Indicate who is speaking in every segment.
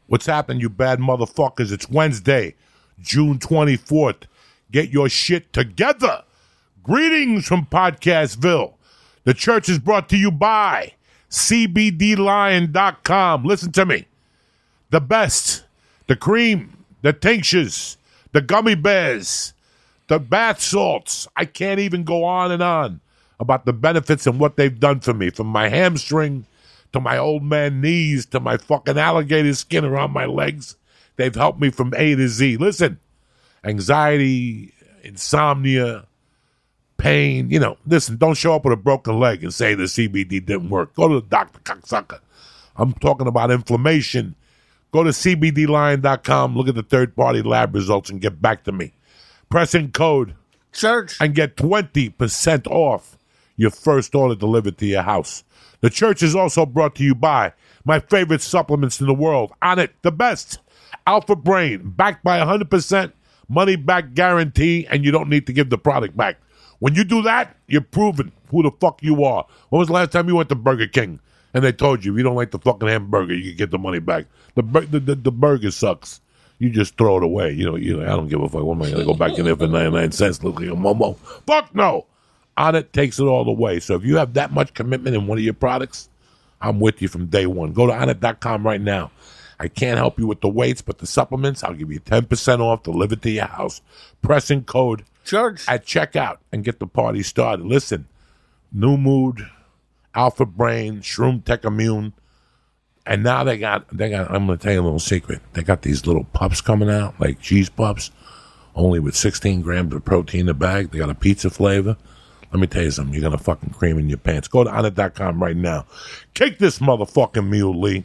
Speaker 1: What's happening, you bad motherfuckers? It's Wednesday, June 24th. Get your shit together. Greetings from Podcastville. The church is brought to you by CBDLion.com. Listen to me. The best, the cream, the tinctures, the gummy bears, the bath salts. I can't even go on and on about the benefits and what they've done for me, from my hamstring to my old man knees to my fucking alligator skin around my legs. They've helped me from A to Z. Listen, anxiety, insomnia, pain, listen, don't show up with a broken leg and say the CBD didn't work. Go to the doctor, cocksucker. I'm talking about inflammation. Go to CBDLion.com, look at the third-party lab results, and get back to me. Press in code CHURCH and get 20% off your first order delivered to your house. The church is also brought to you by my favorite supplements in the world. On it, the best. Alpha Brain, backed by 100% money-back guarantee, and you don't need to give the product back. When you do that, you're proving who the fuck you are. When was the last time you went to Burger King and they told you if you don't like the fucking hamburger, you can get the money back? The burger sucks. You just throw it away. I don't give a fuck. What am I going to go back in there for 99 cents? Look like a momo. Fuck no. On it takes it all away. So if you have that much commitment in one of your products, I'm with you from day one. Go to onit.com right now. I can't help you with the weights, but the supplements, I'll give you 10% off, delivered to your house. Press in code CHURCH at checkout and get the party started. Listen, New Mood, Alpha Brain, Shroom Tech Immune, and now they got. I'm going to tell you a little secret. They got these little pups coming out, like cheese pups, only with 16 grams of protein a bag. They got a pizza flavor. Let me tell you something. You're going to fucking cream in your pants. Go to onit.com right now. Kick this motherfucking mule, Lee.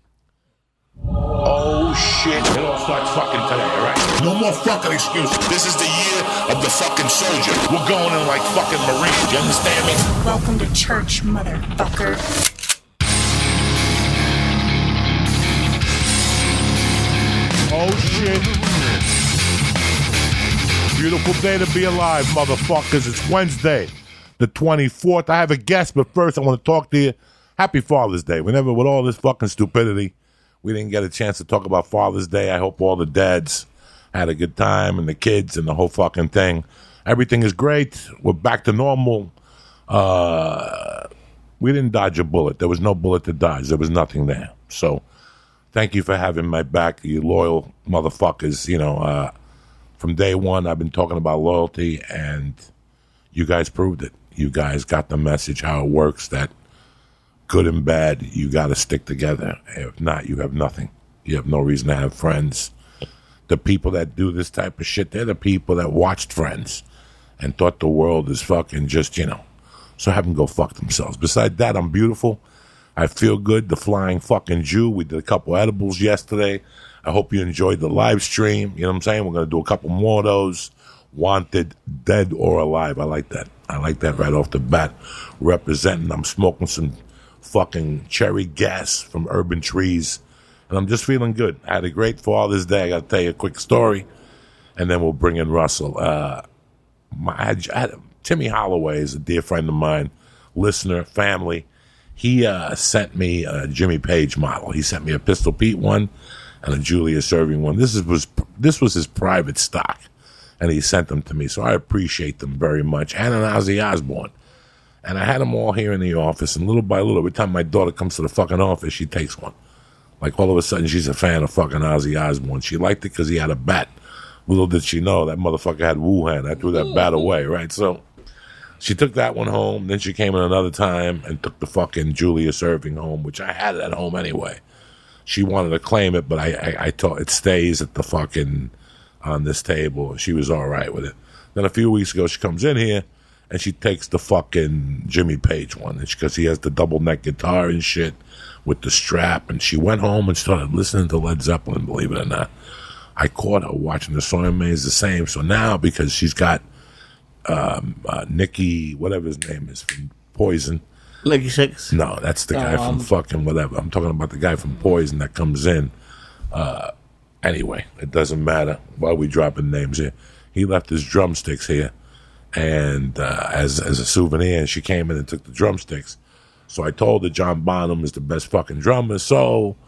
Speaker 1: Oh, shit. It all starts fucking today, all right? No more fucking excuses. This is the year of the fucking soldier. We're going in like fucking Marines. You understand me?
Speaker 2: Welcome to church, motherfucker.
Speaker 1: Oh, shit. Beautiful day to be alive, motherfuckers. It's Wednesday, the 24th. I have a guest, but first I want to talk to you. Happy Father's Day. Whenever, with all this fucking stupidity, we didn't get a chance to talk about Father's Day. I hope all the dads had a good time and the kids and the whole fucking thing. Everything is great. We're back to normal. We didn't dodge a bullet. There was no bullet to dodge. There was nothing there. So thank you for having my back, you loyal motherfuckers. From day one, I've been talking about loyalty, and you guys proved it. You guys got the message, how it works, that good and bad, you got to stick together. If not, you have nothing. You have no reason to have friends. The people that do this type of shit, they're the people that watched Friends and thought the world is fucking just, so have them go fuck themselves. Besides that, I'm beautiful. I feel good. The Flying fucking Jew. We did a couple edibles yesterday. I hope you enjoyed the live stream. You know what I'm saying? We're going to do a couple more of those. Wanted, dead or alive. I like that. I like that right off the bat. Representing. I'm smoking some fucking cherry gas from Urban Trees, and I'm just feeling good. I had a great Father's Day. I got to tell you a quick story, and then we'll bring in Russell. Timmy Holloway is a dear friend of mine, listener, family. He sent me a Jimmy Page model. He sent me a Pistol Pete one and a Julius Erving one. This was his private stock, and he sent them to me, so I appreciate them very much. And an Ozzy Osbourne. And I had them all here in the office, and little by little, every time my daughter comes to the fucking office, she takes one. Like, all of a sudden, she's a fan of fucking Ozzy Osbourne. She liked it because he had a bat. Little did she know, that motherfucker had Wuhan. I threw that bat away, right? So she took that one home. Then she came in another time and took the fucking Julius Erving home, which I had it at home anyway. She wanted to claim it, but I told it stays at the fucking, on this table. She was all right with it. Then a few weeks ago, she comes in here, and she takes the fucking Jimmy Page one, because he has the double neck guitar and shit with the strap. And she went home and started listening to Led Zeppelin, believe it or not. I caught her watching the song remains the same. So now, because she's got Nicky, whatever his name is, from Poison.
Speaker 3: Nicky Six?
Speaker 1: No, that's the guy from fucking whatever. I'm talking about the guy from Poison that comes in. Anyway, it doesn't matter. Why are we dropping names here? He left his drumsticks here. And as a souvenir, and she came in and took the drumsticks. So I told her John Bonham is the best fucking drummer. So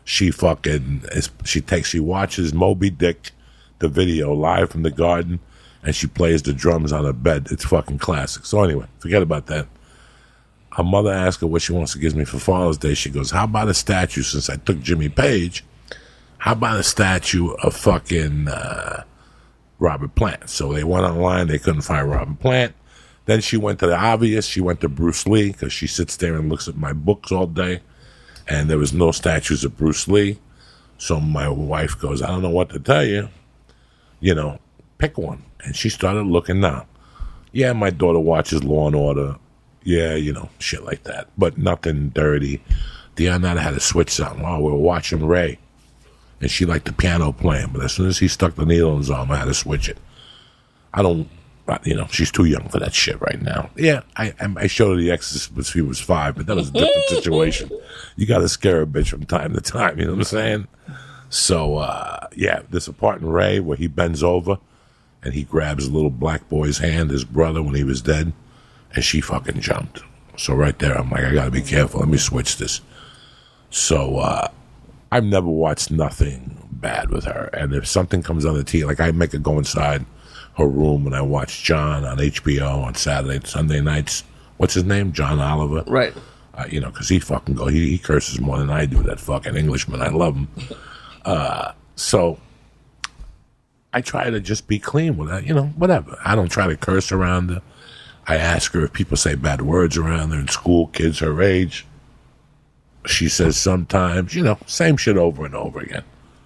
Speaker 1: she she watches Moby Dick, the video, live from the garden, and she plays the drums on her bed. It's fucking classic. So anyway, forget about that. Her mother asked her what she wants to give me for Father's Day. She goes, how about a statue, since I took Jimmy Page, how about a statue of fucking Robert Plant? So they went online. They couldn't find Robert Plant. Then she went to the obvious. She went to Bruce Lee, because she sits there and looks at my books all day. And there was no statues of Bruce Lee. So my wife goes, I don't know what to tell you. Pick one. And she started looking down. Yeah, my daughter watches Law and Order. Yeah, shit like that. But nothing dirty. Deanna had a switch on while we were watching Ray. And she liked the piano playing. But as soon as he stuck the needle in his arm, I had to switch it. She's too young for that shit right now. Yeah, I showed her The Exorcist when she was 5, but that was a different situation. You got to scare a bitch from time to time, you know what I'm saying? So, there's a part in Ray where he bends over and he grabs a little black boy's hand, his brother, when he was dead, and she fucking jumped. So right there, I'm like, I got to be careful. Let me switch this. So, I've never watched nothing bad with her. And if something comes on the TV, like I make her go inside her room when I watch John on HBO on Sunday nights. What's his name? John Oliver.
Speaker 3: Right.
Speaker 1: Because he fucking he curses more than I do, that fucking Englishman. I love him. So I try to just be clean with her, whatever. I don't try to curse around her. I ask her if people say bad words around her in school, kids her age. She says sometimes, same shit over and over again.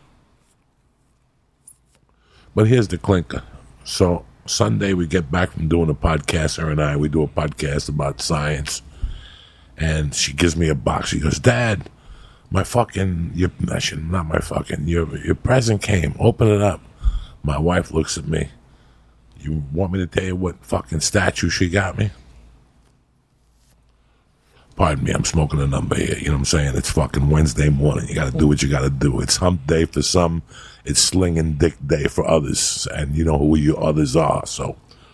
Speaker 1: But here's the clinker. So Sunday we get back from doing a podcast, her and I, we do a podcast about science. And she gives me a box. She goes, Dad, your present came. Open it up. My wife looks at me. You want me to tell you what fucking statue she got me? Pardon me, I'm smoking a number here. You know what I'm saying? It's fucking Wednesday morning. You got to do what you got to do. It's hump day for some. It's slinging dick day for others. And you know who your others are. So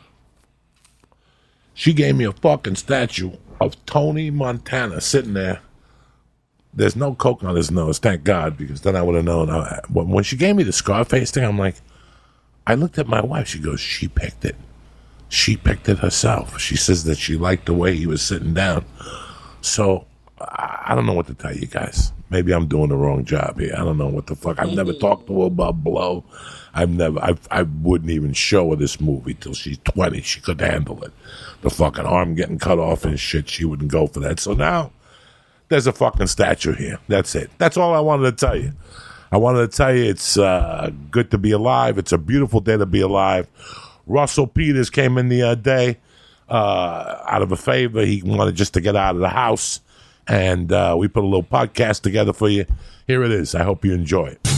Speaker 1: she gave me a fucking statue of Tony Montana sitting there. There's no coke on his nose, thank God, because then I would have known. When she gave me the Scarface thing, I'm like, I looked at my wife. She goes, she picked it. She picked it herself. She says that she liked the way he was sitting down. So, I don't know what to tell you guys. Maybe I'm doing the wrong job here. I don't know what the fuck. I've never talked to her about Blow. I wouldn't even show her this movie till she's 20. She could handle it. The fucking arm getting cut off and shit, she wouldn't go for that. So now, there's a fucking statue here. That's it. That's all I wanted to tell you. I wanted to tell you it's good to be alive. It's a beautiful day to be alive. Russell Peters came in the other day. Out of a favor, he wanted just to get out of the house, and we put a little podcast together for you. Here it is. I hope you enjoy it.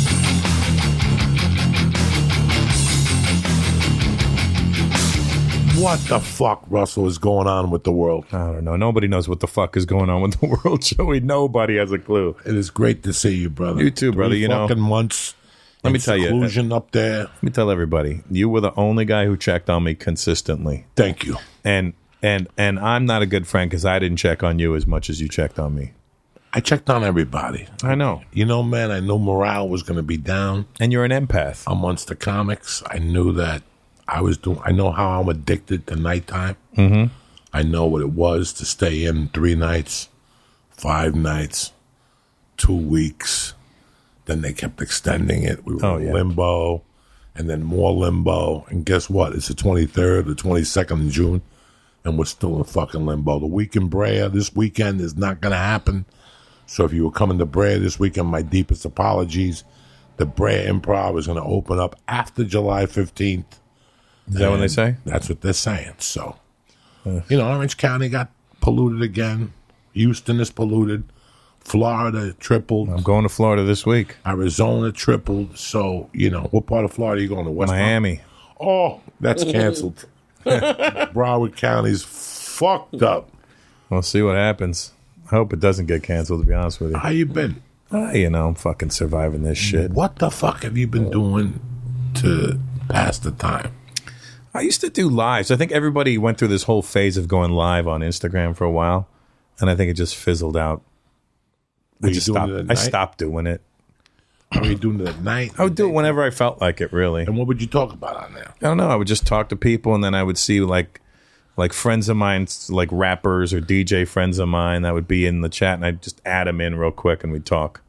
Speaker 1: What the fuck, Russell, is going on with the world?
Speaker 4: I don't know. Nobody knows what the fuck is going on with the world, Joey. Nobody has a clue.
Speaker 1: It is great to see you, brother.
Speaker 4: You too, brother.
Speaker 1: 3 fucking months.
Speaker 4: Let me tell you.
Speaker 1: Seclusion up there.
Speaker 4: Let me tell everybody. You were the only guy who checked on me consistently.
Speaker 1: Thank you.
Speaker 4: And I'm not a good friend because I didn't check on you as much as you checked on me.
Speaker 1: I checked on everybody.
Speaker 4: I know.
Speaker 1: Man, I knew morale was going to be down.
Speaker 4: And you're an empath.
Speaker 1: Amongst the comics, I knew that I know how I'm addicted to nighttime.
Speaker 4: Mm-hmm.
Speaker 1: I know what it was to stay in 3 nights, 5 nights, 2 weeks. Then they kept extending it. We were in limbo, and then more limbo. And guess what? It's the 23rd, the 22nd of June, and we're still in fucking limbo. The week in Brea this weekend is not going to happen. So if you were coming to Brea this weekend, my deepest apologies. The Brea Improv is going to open up after July 15th.
Speaker 4: Is that what they say?
Speaker 1: That's what they're saying. So, Orange County got polluted again. Houston is polluted. Florida tripled.
Speaker 4: I'm going to Florida this week.
Speaker 1: Arizona tripled. So, what part of Florida are you going to? West
Speaker 4: Miami.
Speaker 1: Oh, that's canceled. Broward County's fucked up.
Speaker 4: We'll see what happens. I hope it doesn't get canceled, to be honest with you.
Speaker 1: How you been?
Speaker 4: I'm fucking surviving this shit.
Speaker 1: What the fuck have you been doing to pass the time?
Speaker 4: I used to do lives. I think everybody went through this whole phase of going live on Instagram for a while, and I think it just fizzled out. I stopped doing it.
Speaker 1: What were you doing at night?
Speaker 4: I would do it whenever I felt like it, really.
Speaker 1: And what would you talk about on there?
Speaker 4: I don't know. I would just talk to people, and then I would see like friends of mine, like rappers or DJ friends of mine that would be in the chat, and I'd just add them in real quick, and we'd talk.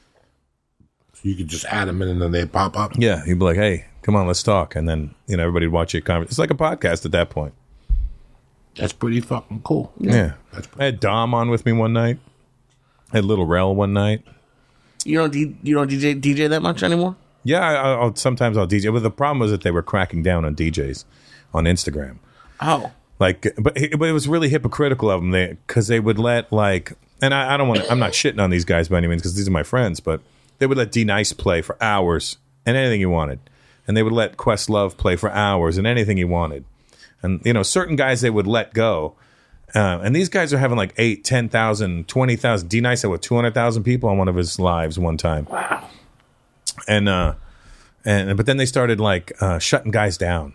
Speaker 1: So you could just add them in, and then they pop up?
Speaker 4: Yeah, you'd be like, hey, come on, let's talk. And then, everybody'd watch your conversation. It's like a podcast at that point.
Speaker 1: That's pretty fucking cool.
Speaker 4: Yeah. I had Dom on with me one night. I had Little Rel one night.
Speaker 3: You don't DJ that much anymore?
Speaker 4: Yeah, sometimes I'll DJ. But the problem was that they were cracking down on DJs on Instagram.
Speaker 3: Oh.
Speaker 4: But it was really hypocritical of them because they would let and I don't want I'm not shitting on these guys by any means because these are my friends, but they would let D Nice play for hours and anything he wanted, and they would let Questlove play for hours and anything he wanted, and certain guys they would let go, and these guys are having like 8, 10,000, 20,000. D Nice had 200,000 people on one of his lives one time.
Speaker 3: Wow.
Speaker 4: And but then they started shutting guys down.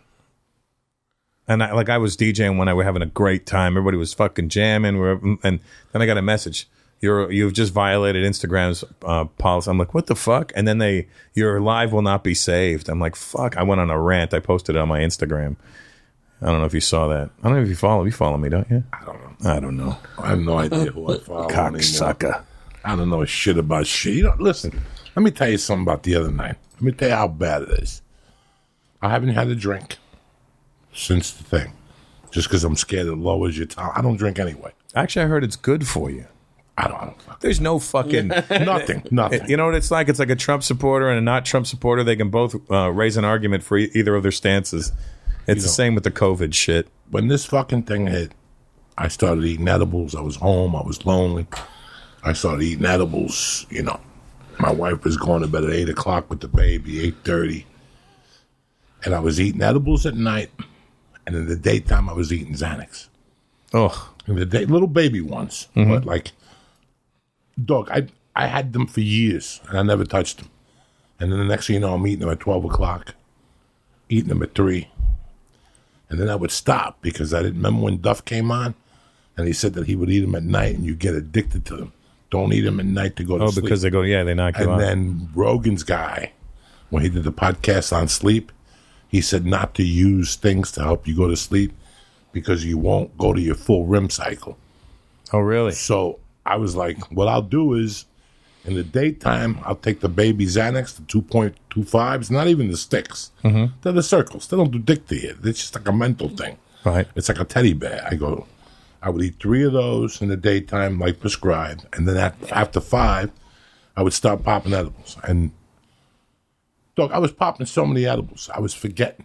Speaker 4: And I was DJing when I was having a great time. Everybody was fucking jamming. And then I got a message. You've just violated Instagram's policy. I'm like, what the fuck? And then your live will not be saved. I'm like, fuck. I went on a rant. I posted it on my Instagram. I don't know if you saw that. I don't know if you follow. You follow me, don't you?
Speaker 1: I don't know.
Speaker 4: I don't know.
Speaker 1: I have no idea who I follow
Speaker 4: Cocksucker.
Speaker 1: I don't know shit about shit. Listen, let me tell you something about the other night. Let me tell you how bad it is. I haven't had a drink since the thing. Just because I'm scared it lowers your tolerance. I don't drink anyway.
Speaker 4: Actually, I heard it's good for you.
Speaker 1: I don't.
Speaker 4: There's no fucking...
Speaker 1: Nothing.
Speaker 4: You know what it's like? It's like a Trump supporter and a not Trump supporter. They can both raise an argument for either of their stances. It's the same with the COVID shit.
Speaker 1: When this fucking thing hit, I started eating edibles. I was home. I was lonely. I started eating edibles. My wife was going to bed at 8 o'clock with the baby, 8:30. And I was eating edibles at night. And in the daytime, I was eating Xanax.
Speaker 4: Oh.
Speaker 1: In the day, little baby ones.
Speaker 4: Mm-hmm.
Speaker 1: But dog, I had them for years. And I never touched them. And then the next thing you know, I'm eating them at 12 o'clock. Eating them at 3. And then I would stop because I didn't remember when Duff came on. And he said that he would eat them at night and you get addicted to them. Don't eat them at night to go to sleep.
Speaker 4: Oh, because they knock you out.
Speaker 1: And then Rogan's guy, when he did the podcast on sleep, he said not to use things to help you go to sleep because you won't go to your full REM cycle.
Speaker 4: Oh, really?
Speaker 1: So I was like, what I'll do is in the daytime, I'll take the baby Xanax, the 2.25s, not even the sticks. Mm-hmm. They're the circles. They don't do dick to you. It's just like a mental thing.
Speaker 4: Right.
Speaker 1: It's like a teddy bear. I would eat 3 of those in the daytime, like prescribed. And then after 5, I would start popping edibles. And dog, I was popping so many edibles, I was forgetting.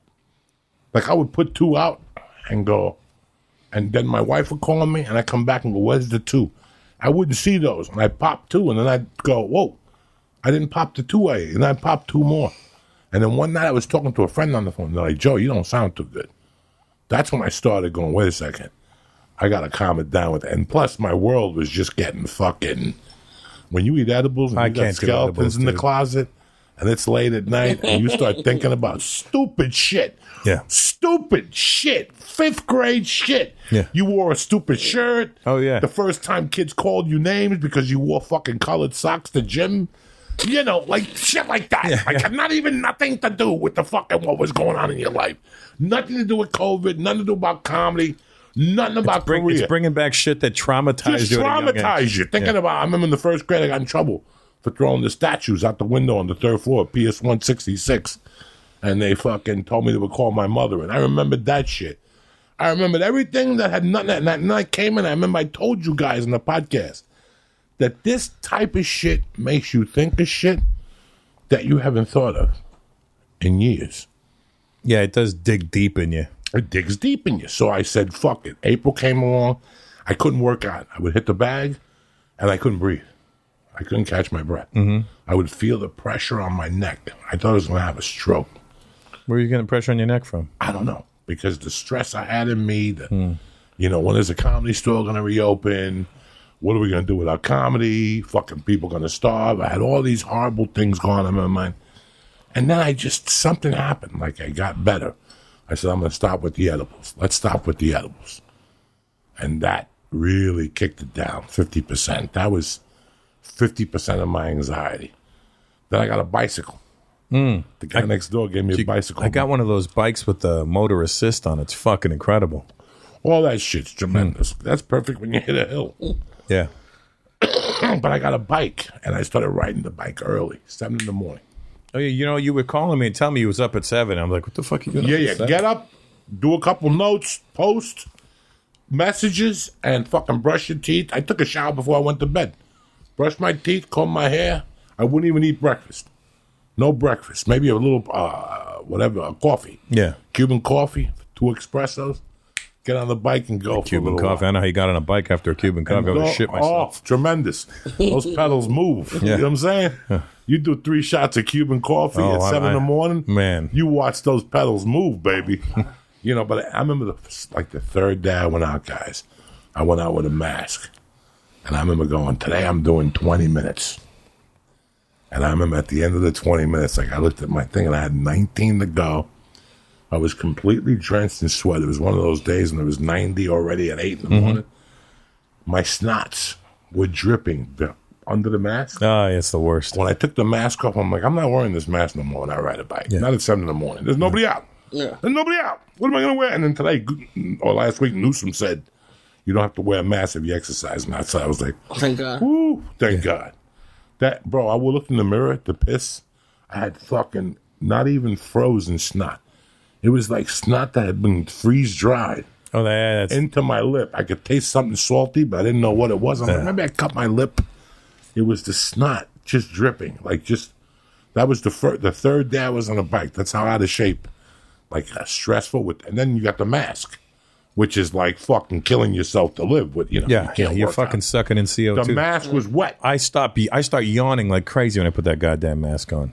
Speaker 1: I would put 2 out and go, and then my wife would call me, and I'd come back and go, where's the 2? I wouldn't see those. And I'd pop 2, and then I'd go, whoa, I didn't pop the 2A, and I'd pop 2 more. And then one night I was talking to a friend on the phone. They're like, Joe, you don't sound too good. That's when I started going, wait a second. I got to calm it down with it. And plus, my world was just getting fucking... When you eat edibles and you got skeletons in the closet, and it's late at night, and you start thinking about stupid shit.
Speaker 4: Yeah.
Speaker 1: Stupid shit. 5th grade shit.
Speaker 4: Yeah.
Speaker 1: You wore a stupid shirt.
Speaker 4: Oh, yeah.
Speaker 1: The first time kids called you names because you wore fucking colored socks to gym. Shit like that.
Speaker 4: Yeah,
Speaker 1: Not even nothing to do with the fucking what was going on in your life. Nothing to do with COVID. Nothing to do about comedy. Nothing about career.
Speaker 4: It's bringing back shit that traumatized you.
Speaker 1: Traumatize you. Thinking about, I remember in the 1st grade, I got in trouble for throwing the statues out the window on the 3rd floor, PS 166. And they fucking told me they would call my mother. And I remembered that shit. I remembered everything that had nothing. And that night came in, I remember I told you guys in the podcast that this type of shit makes you think of shit that you haven't thought of in years.
Speaker 4: Yeah, it does dig deep in you.
Speaker 1: It digs deep in you. So I said, fuck it. April came along. I couldn't work out. I would hit the bag, and I couldn't breathe. I couldn't catch my breath. Mm-hmm. I would feel the pressure on my neck. I thought I was going to have a stroke.
Speaker 4: Where are you getting pressure on your neck from?
Speaker 1: I don't know. Because the stress I had in me, when is the comedy store going to reopen? What are we going to do with our comedy? Fucking people going to starve. I had all these horrible things going on in my mind. And then something happened. I got better. I said, I'm going to stop with the edibles. Let's stop with the edibles. And that really kicked it down 50%. That was 50% of my anxiety. Then I got a bicycle. The guy next door gave me a bicycle.
Speaker 4: I got one of those bikes with the motor assist on. It's fucking incredible.
Speaker 1: All that shit's tremendous. That's perfect when you hit a hill.
Speaker 4: Yeah.
Speaker 1: But I got a bike, and I started riding the bike early, 7 in the morning.
Speaker 4: Oh, yeah. You know, you were calling me and telling me you was up at 7. I'm like, what the fuck are you doing?
Speaker 1: Yeah. Get up, do a couple notes, post messages, and fucking brush your teeth. I took a shower before I went to bed. Brushed my teeth, combed my hair. I wouldn't even eat breakfast. No breakfast. Maybe a little, coffee.
Speaker 4: Yeah.
Speaker 1: Cuban coffee, 2 espressos. Get on the bike and go.
Speaker 4: Cuban coffee. I know how you got on a bike after a Cuban coffee. I would shit myself.
Speaker 1: Oh, tremendous. Those pedals move.
Speaker 4: Yeah.
Speaker 1: You know what I'm saying? You do 3 shots of Cuban coffee at 7 in the morning.
Speaker 4: Man.
Speaker 1: You watch those pedals move, baby. You know, but I remember the 3rd day I went out, guys. I went out with a mask. And I remember going, today I'm doing 20 minutes. And I remember at the end of the 20 minutes, I looked at my thing and I had 19 to go. I was completely drenched in sweat. It was one of those days and it was 90 already at 8 in the morning. My snots were dripping under the mask.
Speaker 4: Oh, it's the worst.
Speaker 1: When I took the mask off, I'm like, I'm not wearing this mask no more when I ride a bike. Not at 7 in the morning. There's nobody out.
Speaker 3: Yeah.
Speaker 1: There's nobody out. What am I going to wear? And then today, or last week, Newsom said, you don't have to wear a mask if you're exercising outside. I was like,
Speaker 3: Thank God.
Speaker 1: woo, thank God. That, bro, I would look in the mirror to piss. I had fucking not even frozen snot. It was like snot that had been freeze dried
Speaker 4: that's
Speaker 1: into my lip. I could taste something salty, but I didn't know what it was. I'm like, maybe I cut my lip. It was the snot just dripping. That was the 3rd day I was on a bike. That's how out of shape. Stressful. And then you got the mask, which is like fucking killing yourself to live with. You know, you can't
Speaker 4: you're
Speaker 1: work
Speaker 4: fucking
Speaker 1: out.
Speaker 4: sucking in CO2.
Speaker 1: The mask was wet.
Speaker 4: I start yawning like crazy when I put that goddamn mask on.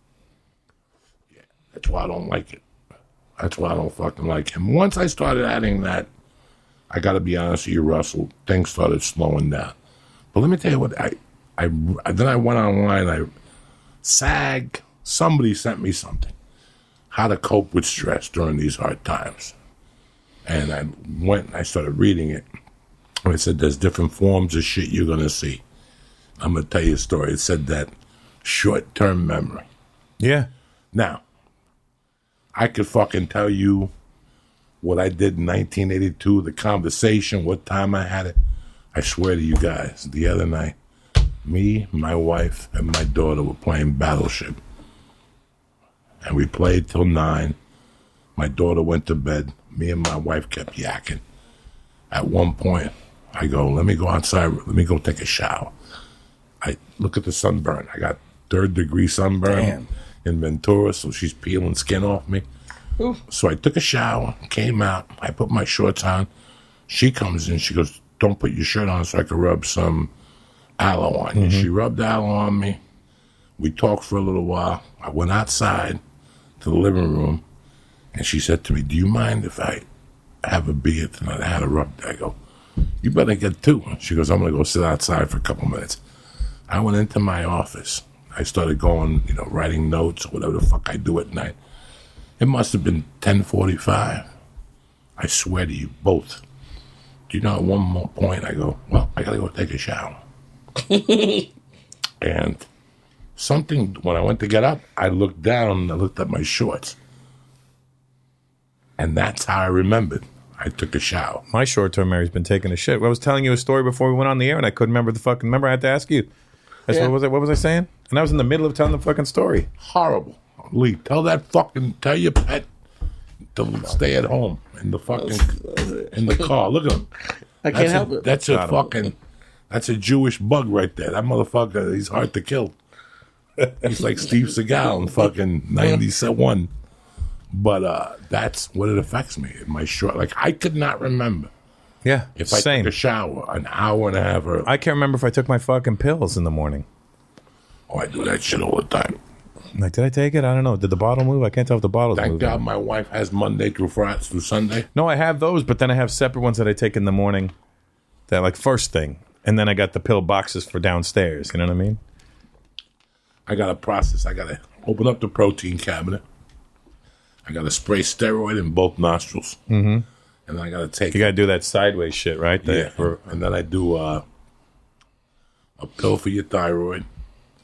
Speaker 1: That's why I don't like it. That's why I don't fucking like him. Once I started adding that, I got to be honest with you, Russell, things started slowing down. But let me tell you what, then I went online, somebody sent me something, how to cope with stress during these hard times. And I went and I started reading it. And it said there's different forms of shit you're going to see. I'm going to tell you a story. It said that short-term memory.
Speaker 4: Yeah.
Speaker 1: Now, I could fucking tell you what I did in 1982, the conversation, what time I had it. I swear to you guys, the other night, me, my wife, and my daughter were playing Battleship. And we played till 9. My daughter went to bed. Me and my wife kept yakking. At one point, I go, let me go outside. Let me go take a shower. I look at the sunburn. I got 3rd-degree sunburn in Ventura, so she's peeling skin off me.
Speaker 3: Oof.
Speaker 1: So I took a shower, came out. I put my shorts on. She comes in. She goes, don't put your shirt on so I can rub some aloe on you. She rubbed aloe on me. We talked for a little while. I went outside to the living room, and she said to me, do you mind if I have a beer tonight? I had a rub. I go, you better get 2. She goes, I'm going to go sit outside for a couple minutes. I went into my office. I started going, writing notes or whatever the fuck I do at night. It must have been 10:45. I swear to you, both. Do you know, at one more point, I go, well, I got to go take a shower. And when I went to get up, I looked down and I looked at my shorts. And that's how I remembered. I took a shower.
Speaker 4: My short-term memory's been taking a shit. I was telling you a story before we went on the air, and I couldn't remember Remember, I had to ask you. What was I saying? And I was in the middle of telling the fucking story.
Speaker 1: Horrible. Lee, tell your pet to stay at home in the car. Look at him.
Speaker 3: I can't help it.
Speaker 1: That's a Jewish bug right there. That motherfucker, he's hard to kill. He's like Steve Seagal in fucking 91. But that's what it affects me. My short, I could not remember.
Speaker 4: Yeah,
Speaker 1: If I
Speaker 4: same.
Speaker 1: took a shower an hour and a half early.
Speaker 4: I can't remember if I took my fucking pills in the morning.
Speaker 1: Oh, I do that shit all the time.
Speaker 4: Like, did I take it? I don't know. Did the bottle move? I can't tell if the bottle's
Speaker 1: Thank
Speaker 4: moving.
Speaker 1: God my wife has Monday through Friday through Sunday.
Speaker 4: No, I have those, but then I have separate ones that I take in the morning. That first thing, and then I got the pill boxes for downstairs. You know what I mean?
Speaker 1: I got a process. I got to open up the protein cabinet. I got to spray steroid in both nostrils. Mm-hmm. And then I got to take...
Speaker 4: You got to do that sideways shit, right?
Speaker 1: And then I do a pill for your thyroid.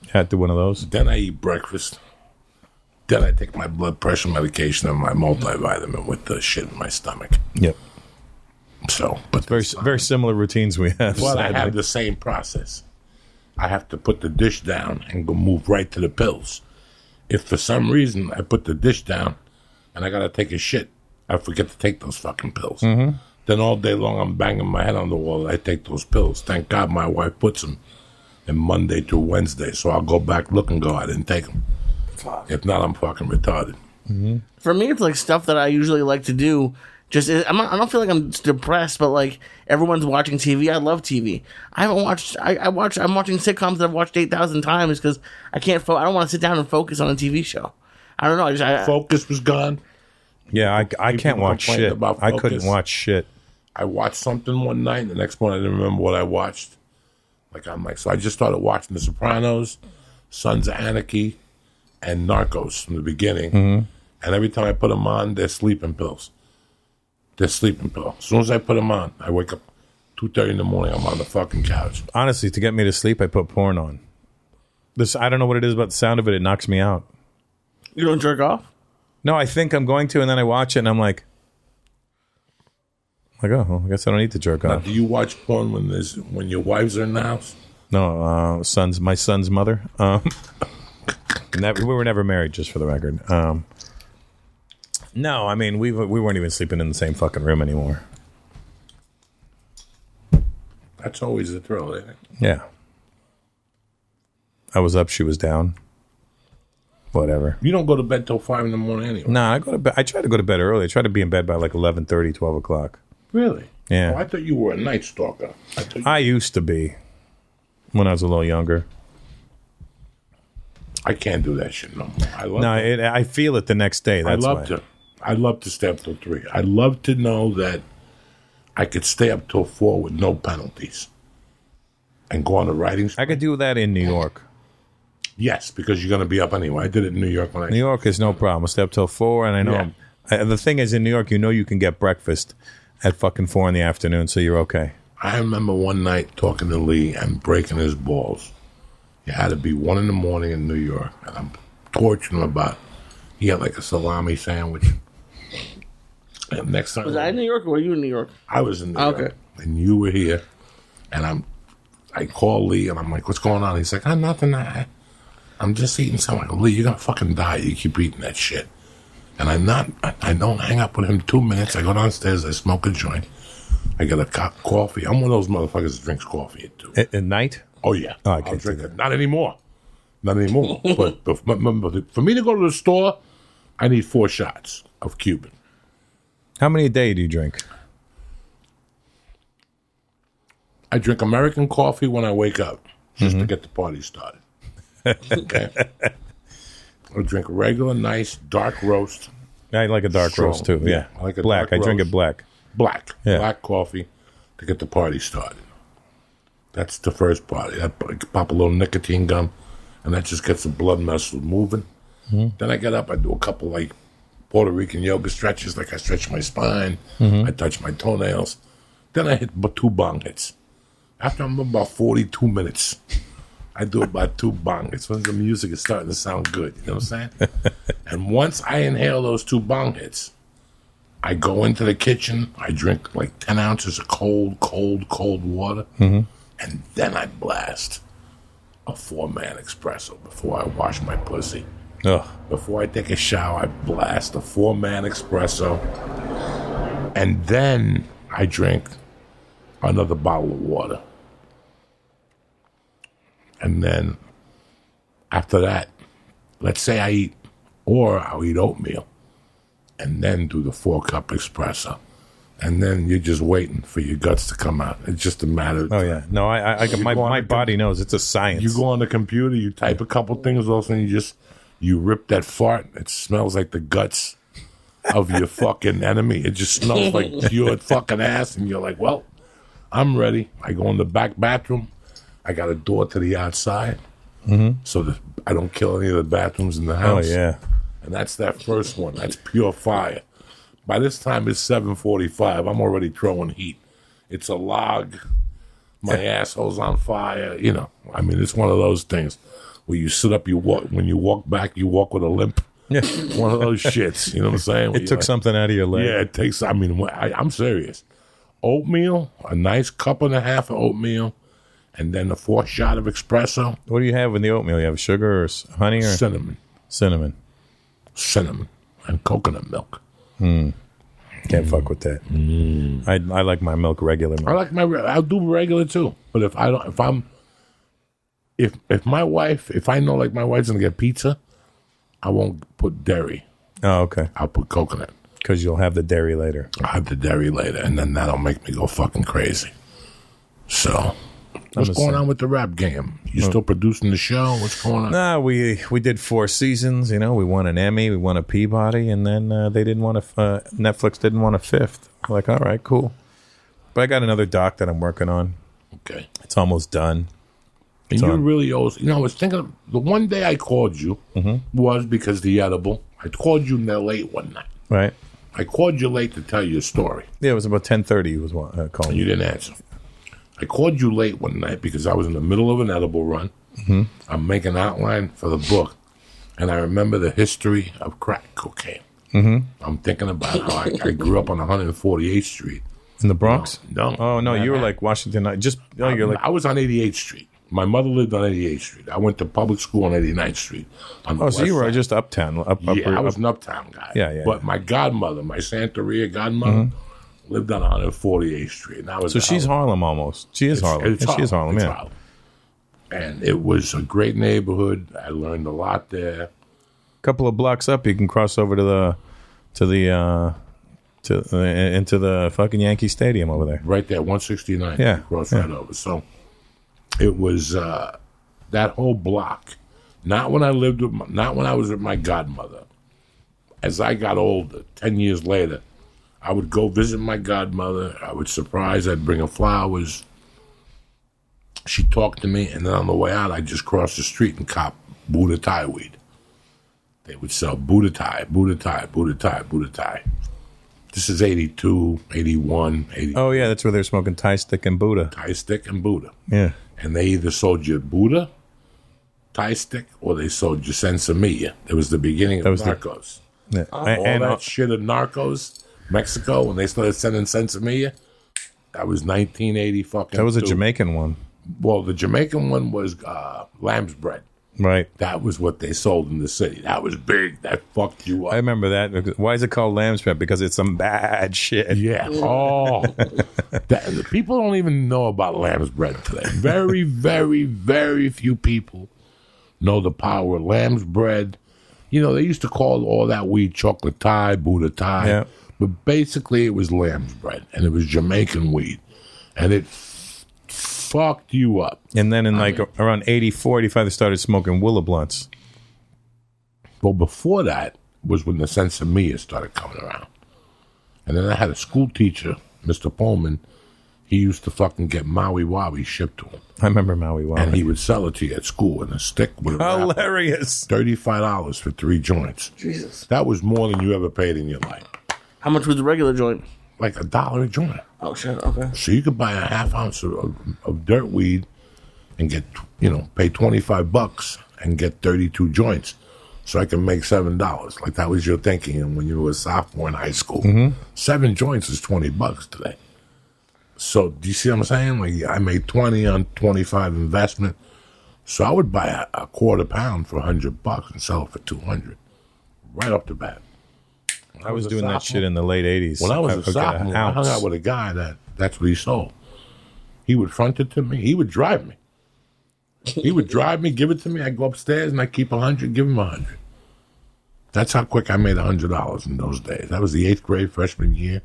Speaker 4: Had to one of those.
Speaker 1: Then I eat breakfast. Then I take my blood pressure medication and my multivitamin with the shit in my stomach.
Speaker 4: Yep.
Speaker 1: So, but
Speaker 4: Very similar routines we have.
Speaker 1: well, I
Speaker 4: sadly.
Speaker 1: have the same process. I have to put the dish down and go move right to the pills. If for some reason I put the dish down and I gotta take a shit, I forget to take those fucking pills.
Speaker 4: Mm-hmm.
Speaker 1: Then all day long I'm banging my head on the wall. I take those pills. Thank God my wife puts them in Monday through Wednesday, so I'll go back look and go, I didn't take them. If not, I'm fucking retarded.
Speaker 3: For me, it's like stuff that I usually like to do. I don't feel like I'm depressed, but like everyone's watching TV. I love TV. I haven't watched. I'm watching sitcoms that I've watched 8,000 times because I can't. I don't want to sit down and focus on a TV show. I don't know.
Speaker 1: Focus was gone.
Speaker 4: Yeah, I can't watch
Speaker 1: complained
Speaker 4: shit.
Speaker 1: about
Speaker 4: I
Speaker 1: Focus.
Speaker 4: couldn't watch shit.
Speaker 1: I watched something one night, and the next morning I didn't remember what I watched. So I just started watching The Sopranos, Sons of Anarchy, and Narcos from the beginning.
Speaker 4: Mm-hmm.
Speaker 1: And every time I put them on, they're sleeping pills. They're sleeping pills. As soon as I put them on, I wake up 2:30 in the morning. I'm on the fucking couch.
Speaker 4: Honestly, to get me to sleep, I put porn on. I don't know what it is about the sound of it. It knocks me out.
Speaker 3: You don't jerk off?
Speaker 4: No, I think I'm going to, and then I watch it, and I'm like, oh, well, I guess I don't need to jerk
Speaker 1: Now,
Speaker 4: off.
Speaker 1: do you watch porn when your wives are in the house?
Speaker 4: No, my son's mother. We were never married, just for the record. No, I mean we weren't even sleeping in the same fucking room anymore.
Speaker 1: That's always a thrill, isn't it?
Speaker 4: Yeah, I was up, she was down. Whatever.
Speaker 1: You don't go to bed till 5 in the morning anyway.
Speaker 4: Nah, I go to bed. I try to go to bed early. I try to be in bed by like 11:30, 12 o'clock.
Speaker 1: Really?
Speaker 4: Yeah.
Speaker 1: Oh, I thought you were a night stalker.
Speaker 4: I used to be when I was a little younger.
Speaker 1: I can't do that shit no more.
Speaker 4: I feel it the next day. That's why.
Speaker 1: I'd love to stay up till 3. I'd love to know that I could stay up till 4 with no penalties and go on the writing.
Speaker 4: I could do that in New York.
Speaker 1: Yes, because you're going to be up anyway. I did it in New York when
Speaker 4: New York is no problem. I stay up till 4, and I know.
Speaker 1: Yeah.
Speaker 4: The thing is, in New York, you can get breakfast at fucking 4 in the afternoon, so you're okay.
Speaker 1: I remember one night talking to Lee and breaking his balls. It had to be 1 in the morning in New York, and I'm torturing him about. He had like a salami sandwich. And next time
Speaker 3: Was I in New York or were you in New York?
Speaker 1: I was in New York,
Speaker 3: Okay.
Speaker 1: and you were here, and I called Lee, and I'm like, "What's going on?" He's like, "Nothing. I'm just eating something." I go, "Lee, you're gonna fucking die. You keep eating that shit." And I don't hang up with him 2 minutes. I go downstairs, I smoke a joint, I get a cup of coffee. I'm one of those motherfuckers that drinks coffee at 2.
Speaker 4: At night?
Speaker 1: Oh yeah,
Speaker 4: Oh, I
Speaker 1: I'll
Speaker 4: can't
Speaker 1: drink
Speaker 4: do
Speaker 1: it. Not anymore. But for me to go to the store, I need 4 shots of Cuban.
Speaker 4: How many a day do you drink?
Speaker 1: I drink American coffee when I wake up, just to get the party started. Okay. I drink regular, nice, dark roast.
Speaker 4: I like a dark
Speaker 1: Strong.
Speaker 4: roast too. Yeah,
Speaker 1: I like a
Speaker 4: black.
Speaker 1: dark
Speaker 4: I drink
Speaker 1: roast.
Speaker 4: it black.
Speaker 1: Black coffee to get the party started. That's the first party. I pop a little nicotine gum, and that just gets the blood vessels moving. Then I get up, I do a couple like Puerto Rican yoga stretches, like I stretch my spine, I touch my toenails. Then I hit 2 bong hits. After I'm about 42 minutes, I do about 2 bong hits when the music is starting to sound good. You know what I'm saying? And once I inhale those 2 bong hits, I go into the kitchen. I drink like 10 ounces of cold water. And then I blast a 4-man espresso before I wash my pussy.
Speaker 4: Ugh.
Speaker 1: Before I take a shower, I blast a 4-man espresso. And then I drink another bottle of water. And then after that, let's say I'll eat oatmeal and then do the 4-cup espresso. And then you're just waiting for your guts to come out. It's just a matter of
Speaker 4: Oh yeah. No, my body knows it's a science.
Speaker 1: You go on the computer, you type a couple things, all of a sudden you rip that fart. It smells like the guts of your fucking enemy. It just smells like your fucking ass, and you're like, well, I'm ready. I go in the back bathroom. I got a door to the outside, so that I don't kill any of the bathrooms in the
Speaker 4: Oh
Speaker 1: house.
Speaker 4: yeah.
Speaker 1: And that's that first one. That's pure fire. By this time, it's 7:45. I'm already throwing heat. It's a log. My asshole's on fire. You know, I mean, it's one of those things. where you sit up, you walk. When you walk back, you walk with a limp.
Speaker 4: Yeah.
Speaker 1: One of those shits. You know what I'm saying? Where
Speaker 4: It took something out of your leg.
Speaker 1: Yeah, it takes. I mean, I'm serious. Oatmeal, a nice cup and a half of oatmeal, and then a 4th shot of espresso.
Speaker 4: What do you have in the oatmeal? You have sugar or honey or
Speaker 1: Cinnamon, and coconut milk.
Speaker 4: Can't fuck with that. I like my milk regular milk.
Speaker 1: I like I'll do regular too. But if my wife, if I know like my wife's gonna get pizza, I won't put dairy.
Speaker 4: Oh, okay.
Speaker 1: I'll put coconut.
Speaker 4: Because you'll have the dairy later.
Speaker 1: I'll have the dairy later, and then that'll make me go fucking crazy. So, what's going on with the rap game? You still producing the show? What's going on?
Speaker 4: Nah, we did 4 seasons. You know, we won an Emmy, we won a Peabody, and then they didn't want Netflix didn't want a 5th. I'm like, all right, cool. But I got another doc that I'm working on.
Speaker 1: Okay.
Speaker 4: It's almost done.
Speaker 1: And you really owe. You know, I was thinking the one day I called you was because the edible. I called you late one night.
Speaker 4: Right.
Speaker 1: I called you late to tell you a story.
Speaker 4: Yeah, it was about 10:30. You was calling.
Speaker 1: And you didn't answer. I called you late one night because I was in the middle of an edible run. I'm making an outline for the book, and I remember the history of crack cocaine. I'm thinking about how I grew up on 148th Street.
Speaker 4: In the Bronx?
Speaker 1: No.
Speaker 4: Oh, no, you were like Washington. You're like.
Speaker 1: I was on 88th Street. My mother lived on 88th Street. I went to public school on 89th Street.
Speaker 4: So you were
Speaker 1: side.
Speaker 4: just uptown.
Speaker 1: I was an uptown guy.
Speaker 4: Yeah.
Speaker 1: But my godmother, my Santeria godmother, lived on 148th Street. And I was
Speaker 4: So she's Harlem almost. She is Harlem. She is Harlem, yeah.
Speaker 1: Harlem. And it was a great neighborhood. I learned a lot there.
Speaker 4: A couple of blocks up, you can cross over into the fucking Yankee Stadium over there.
Speaker 1: Right there, 169.
Speaker 4: Yeah.
Speaker 1: Cross right over. So it was that whole block. Not when I was with my godmother. As I got older, 10 years later, I would go visit my godmother. I would surprise. I'd bring her flowers. She'd talk to me, and then on the way out, I'd just cross the street and cop Buddha Thai weed. They would sell Buddha Thai. This is 82, 81, 80.
Speaker 4: Oh, yeah, that's where they're smoking Thai stick and Buddha.
Speaker 1: Thai stick and Buddha.
Speaker 4: Yeah.
Speaker 1: And they either sold you Buddha, Thai stick, or they sold you Sensimilla. It was the beginning of Narcos.
Speaker 4: Yeah.
Speaker 1: All that shit of Narcos, Mexico, when they started sending Sensimilla, that was 1980 fucking.
Speaker 4: That was a Jamaican one.
Speaker 1: Well, the Jamaican one was lamb's bread.
Speaker 4: Right.
Speaker 1: That was what they sold in the city. That was big. That fucked you up.
Speaker 4: I remember that. Why is it called lamb's bread? Because it's some bad shit.
Speaker 1: Yeah. Oh. The people don't even know about lamb's bread today. Very, very, very few people know the power of lamb's bread. You know, they used to call all that weed chocolate Thai, Buddha Thai.
Speaker 4: Yeah.
Speaker 1: But basically it was lamb's bread. And it was Jamaican weed. And it fucked you up.
Speaker 4: And then in around 84, 85, they started smoking Willa blunts.
Speaker 1: Well, before that was when the Sensimilla started coming around. And then I had a school teacher, Mr. Pullman. He used to fucking get Maui Wawi shipped to him.
Speaker 4: I remember Maui Wawi.
Speaker 1: And he would sell it to you at school in a stick with a wrapper.
Speaker 4: Hilarious.
Speaker 1: $35 for 3 joints.
Speaker 3: Jesus.
Speaker 1: That was more than you ever paid in your life.
Speaker 3: How much was the regular joint?
Speaker 1: Like $1 a joint.
Speaker 3: Oh, shit. Okay.
Speaker 1: So you could buy a half ounce of dirt weed and get, pay $25 and get 32 joints. So I can make $7. Like that was your thinking when you were a sophomore in high school. 7 joints is $20 today. So do you see what I'm saying? Like I made 20 on 25 investment. So I would buy a quarter pound for $100 and sell it for $200 right off the bat.
Speaker 4: I was doing that shit in the late 80s.
Speaker 1: When I was a sophomore, I hung out with a guy that's what he sold. He would front it to me. He would drive me. He would drive me, give it to me. I'd go upstairs and I'd keep 100, give him 100. That's how quick I made $100 in those days. That was the 8th grade freshman year.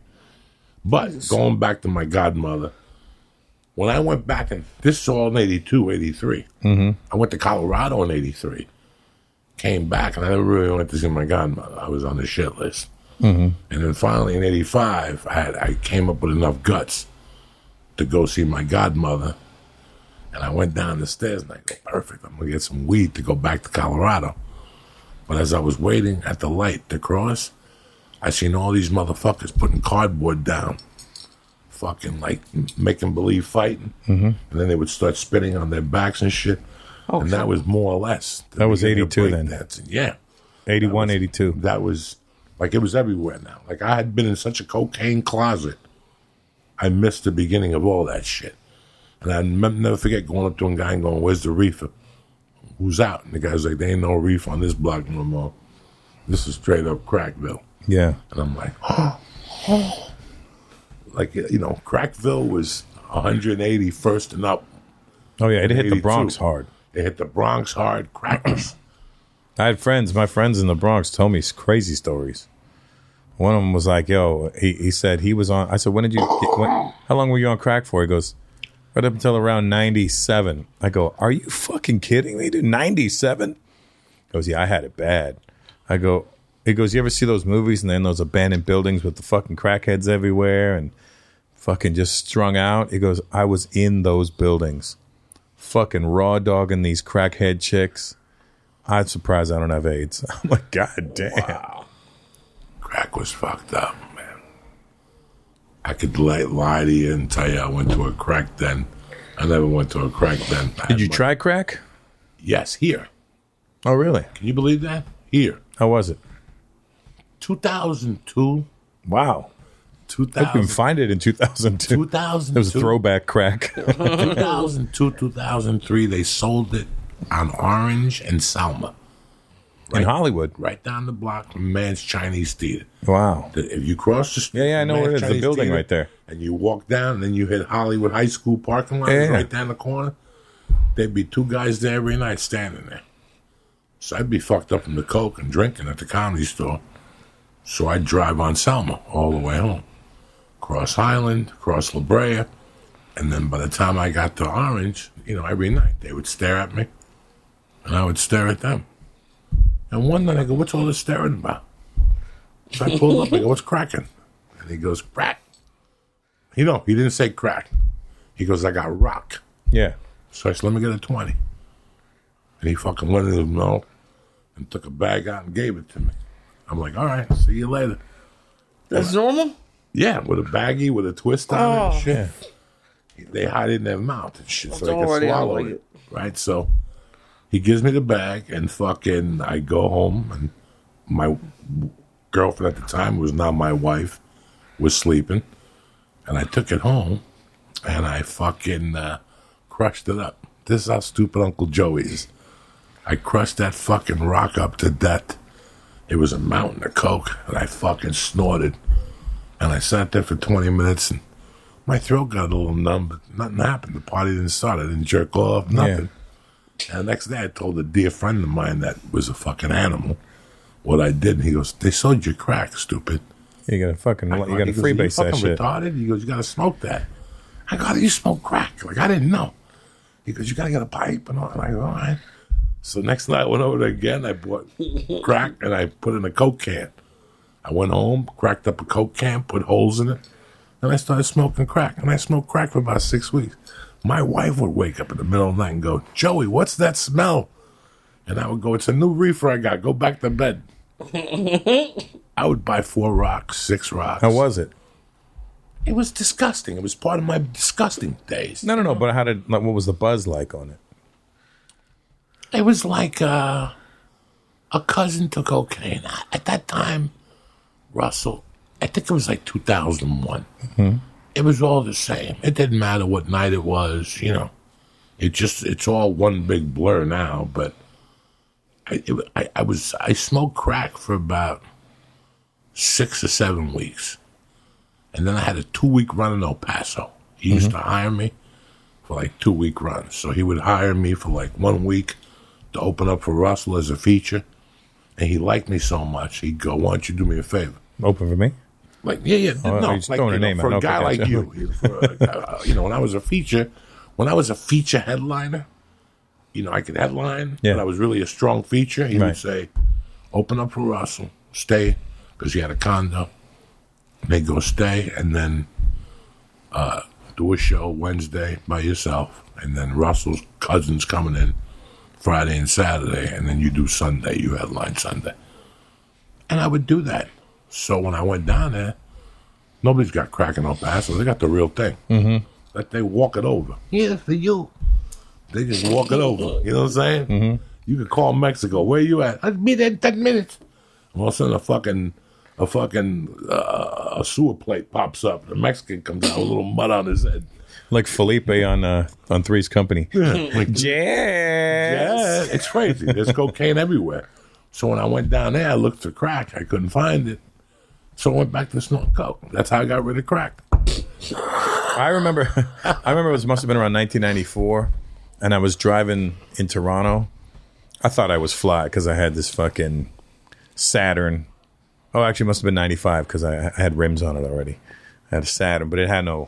Speaker 1: But going back to my godmother, when I went back, and this is all in 82, 83. I went to Colorado in 83. Came back, and I never really went to see my godmother. I was on the shit list. And then finally in 85, I came up with enough guts to go see my godmother. And I went down the stairs, and I go, perfect, I'm going to get some weed to go back to Colorado. But as I was waiting at the light to cross, I seen all these motherfuckers putting cardboard down, fucking like making believe fighting. And then they would start spitting on their backs and shit. and that was more or less.
Speaker 4: That was 82 then.
Speaker 1: Dancing. Yeah.
Speaker 4: 81, 82.
Speaker 1: That was, like, it was everywhere now. Like, I had been in such a cocaine closet. I missed the beginning of all that shit. And I never forget going up to a guy and going, "Where's the reefer? Who's out?" And the guy's like, "There ain't no reefer on this block no more. This is straight up Crackville."
Speaker 4: Yeah.
Speaker 1: And I'm like, oh. Like, you know, Crackville was 180 first and up.
Speaker 4: Oh, yeah. It hit the
Speaker 1: 82.
Speaker 4: Bronx hard.
Speaker 1: They hit the Bronx hard. Crackers.
Speaker 4: I had friends. My friends in the Bronx told me crazy stories. One of them was like, yo, he said he was on. I said, how long were you on crack for? He goes, right up until around 97. I go, are you fucking kidding me, dude? 97? He goes, yeah, I had it bad. I go, he goes, you ever see those movies and then those abandoned buildings with the fucking crackheads everywhere and fucking just strung out? He goes, I was in those buildings, fucking raw dogging these crackhead chicks. I'm surprised I don't have AIDS. I'm like, God damn.
Speaker 1: Wow. Crack was fucked up, man. I could lie to you and tell you I went to a crack den. I never went to a crack den.
Speaker 4: Did you try crack?
Speaker 1: Yes, here.
Speaker 4: Oh, really?
Speaker 1: Can you believe that? Here.
Speaker 4: How was it?
Speaker 1: 2002.
Speaker 4: Wow.
Speaker 1: 2000.
Speaker 4: I couldn't find it in 2002.
Speaker 1: 2002.
Speaker 4: It was a throwback crack.
Speaker 1: 2002, 2003, they sold it on Orange and Selma.
Speaker 4: In Hollywood.
Speaker 1: Right down the block from Man's Chinese Theater.
Speaker 4: Wow.
Speaker 1: If you cross the street,
Speaker 4: Yeah, I know where it is. The building right there.
Speaker 1: And you walk down, and then you hit Hollywood High School parking lot, right down the corner. There'd be two guys there every night standing there. So I'd be fucked up from the coke and drinking at the Comedy Store. So I'd drive on Selma all the way home. Cross Highland, cross La Brea. And then by the time I got to Orange, you know, every night they would stare at me. And I would stare at them. And one night I go, "What's all this staring about?" So I pulled up, I go, "What's cracking?" And he goes, "Crack." He didn't say crack. He goes, "I got rock."
Speaker 4: Yeah.
Speaker 1: So I said, "Let me get a 20. And he fucking went in his mouth and took a bag out and gave it to me. I'm like, "All right, see you later."
Speaker 3: That's normal?
Speaker 1: Yeah, with a baggie, with a twist on it and shit. Yeah. They hide it in their mouth and shit so they can swallow it. Right? So he gives me the bag and fucking I go home and my girlfriend at the time, who was now my wife, was sleeping. And I took it home and I fucking crushed it up. This is how stupid Uncle Joey is. I crushed that fucking rock up to death. It was a mountain of coke and I fucking snorted. And I sat there for 20 minutes and my throat got a little numb, but nothing happened. The party didn't start. I didn't jerk off, nothing. Yeah. And the next day I told a dear friend of mine that was a fucking animal what I did. And he goes, "They sold you crack, stupid."
Speaker 4: You got to fucking, you got to freebase that shit.
Speaker 1: Retarded? He goes, "You got to smoke that." I go, "How do you smoke crack?" Like, I didn't know. He goes, "You got to get a pipe and all." And I go, "All right." So next night I went over there again. I bought crack and I put it in a Coke can. I went home, cracked up a Coke can, put holes in it, and I started smoking crack. And I smoked crack for about 6 weeks. My wife would wake up in the middle of the night and go, "Joey, what's that smell?" And I would go, "It's a new reefer I got. Go back to bed." I would buy 4 rocks, 6 rocks.
Speaker 4: How was it?
Speaker 1: It was disgusting. It was part of my disgusting days.
Speaker 4: No. But what was the buzz like on it?
Speaker 1: It was like a cousin to cocaine. At that time, Russell, I think it was like 2001. Mm-hmm. It was all the same. It didn't matter what night it was, you know. It's all one big blur now. But I smoked crack for about 6 or 7 weeks, and then I had a 2-week run in El Paso. He used to hire me for like 2-week runs. So he would hire me for like 1 week to open up for Russell as a feature, and he liked me so much. He'd go, "Why don't you do me a favor?"
Speaker 4: Open for me?
Speaker 1: Like, yeah.
Speaker 4: Oh,
Speaker 1: no,
Speaker 4: like,
Speaker 1: you know, for a guy like you. You know, when I was a feature headliner, you know, I could headline, but I was really a strong feature. He would say, "Open up for Russell, stay," because he had a condo. They'd go stay, and then do a show Wednesday by yourself, and then Russell's cousin's coming in Friday and Saturday, and then you do Sunday. You headline Sunday. And I would do that. So when I went down there, nobody's got crack in El Paso. They got the real thing. Mm-hmm. Let they walk it over. Here for you. They just walk it over. You know what I'm saying? Mm-hmm. You could call Mexico. Where you at? I'll be there in 10 minutes. And all of a sudden, a sewer plate pops up. The Mexican comes out with a little mud on his head.
Speaker 4: Like Felipe on Three's Company.
Speaker 1: Yeah, like,
Speaker 4: Jazz.
Speaker 1: yeah, it's crazy. There's cocaine everywhere. So when I went down there, I looked for crack. I couldn't find it. So I went back to snorting coke. That's how I got rid of crack.
Speaker 4: I remember it must have been around 1994, and I was driving in Toronto. I thought I was fly because I had this fucking Saturn. Oh, actually, it must have been 95 because I had rims on it already. I had a Saturn, but it had no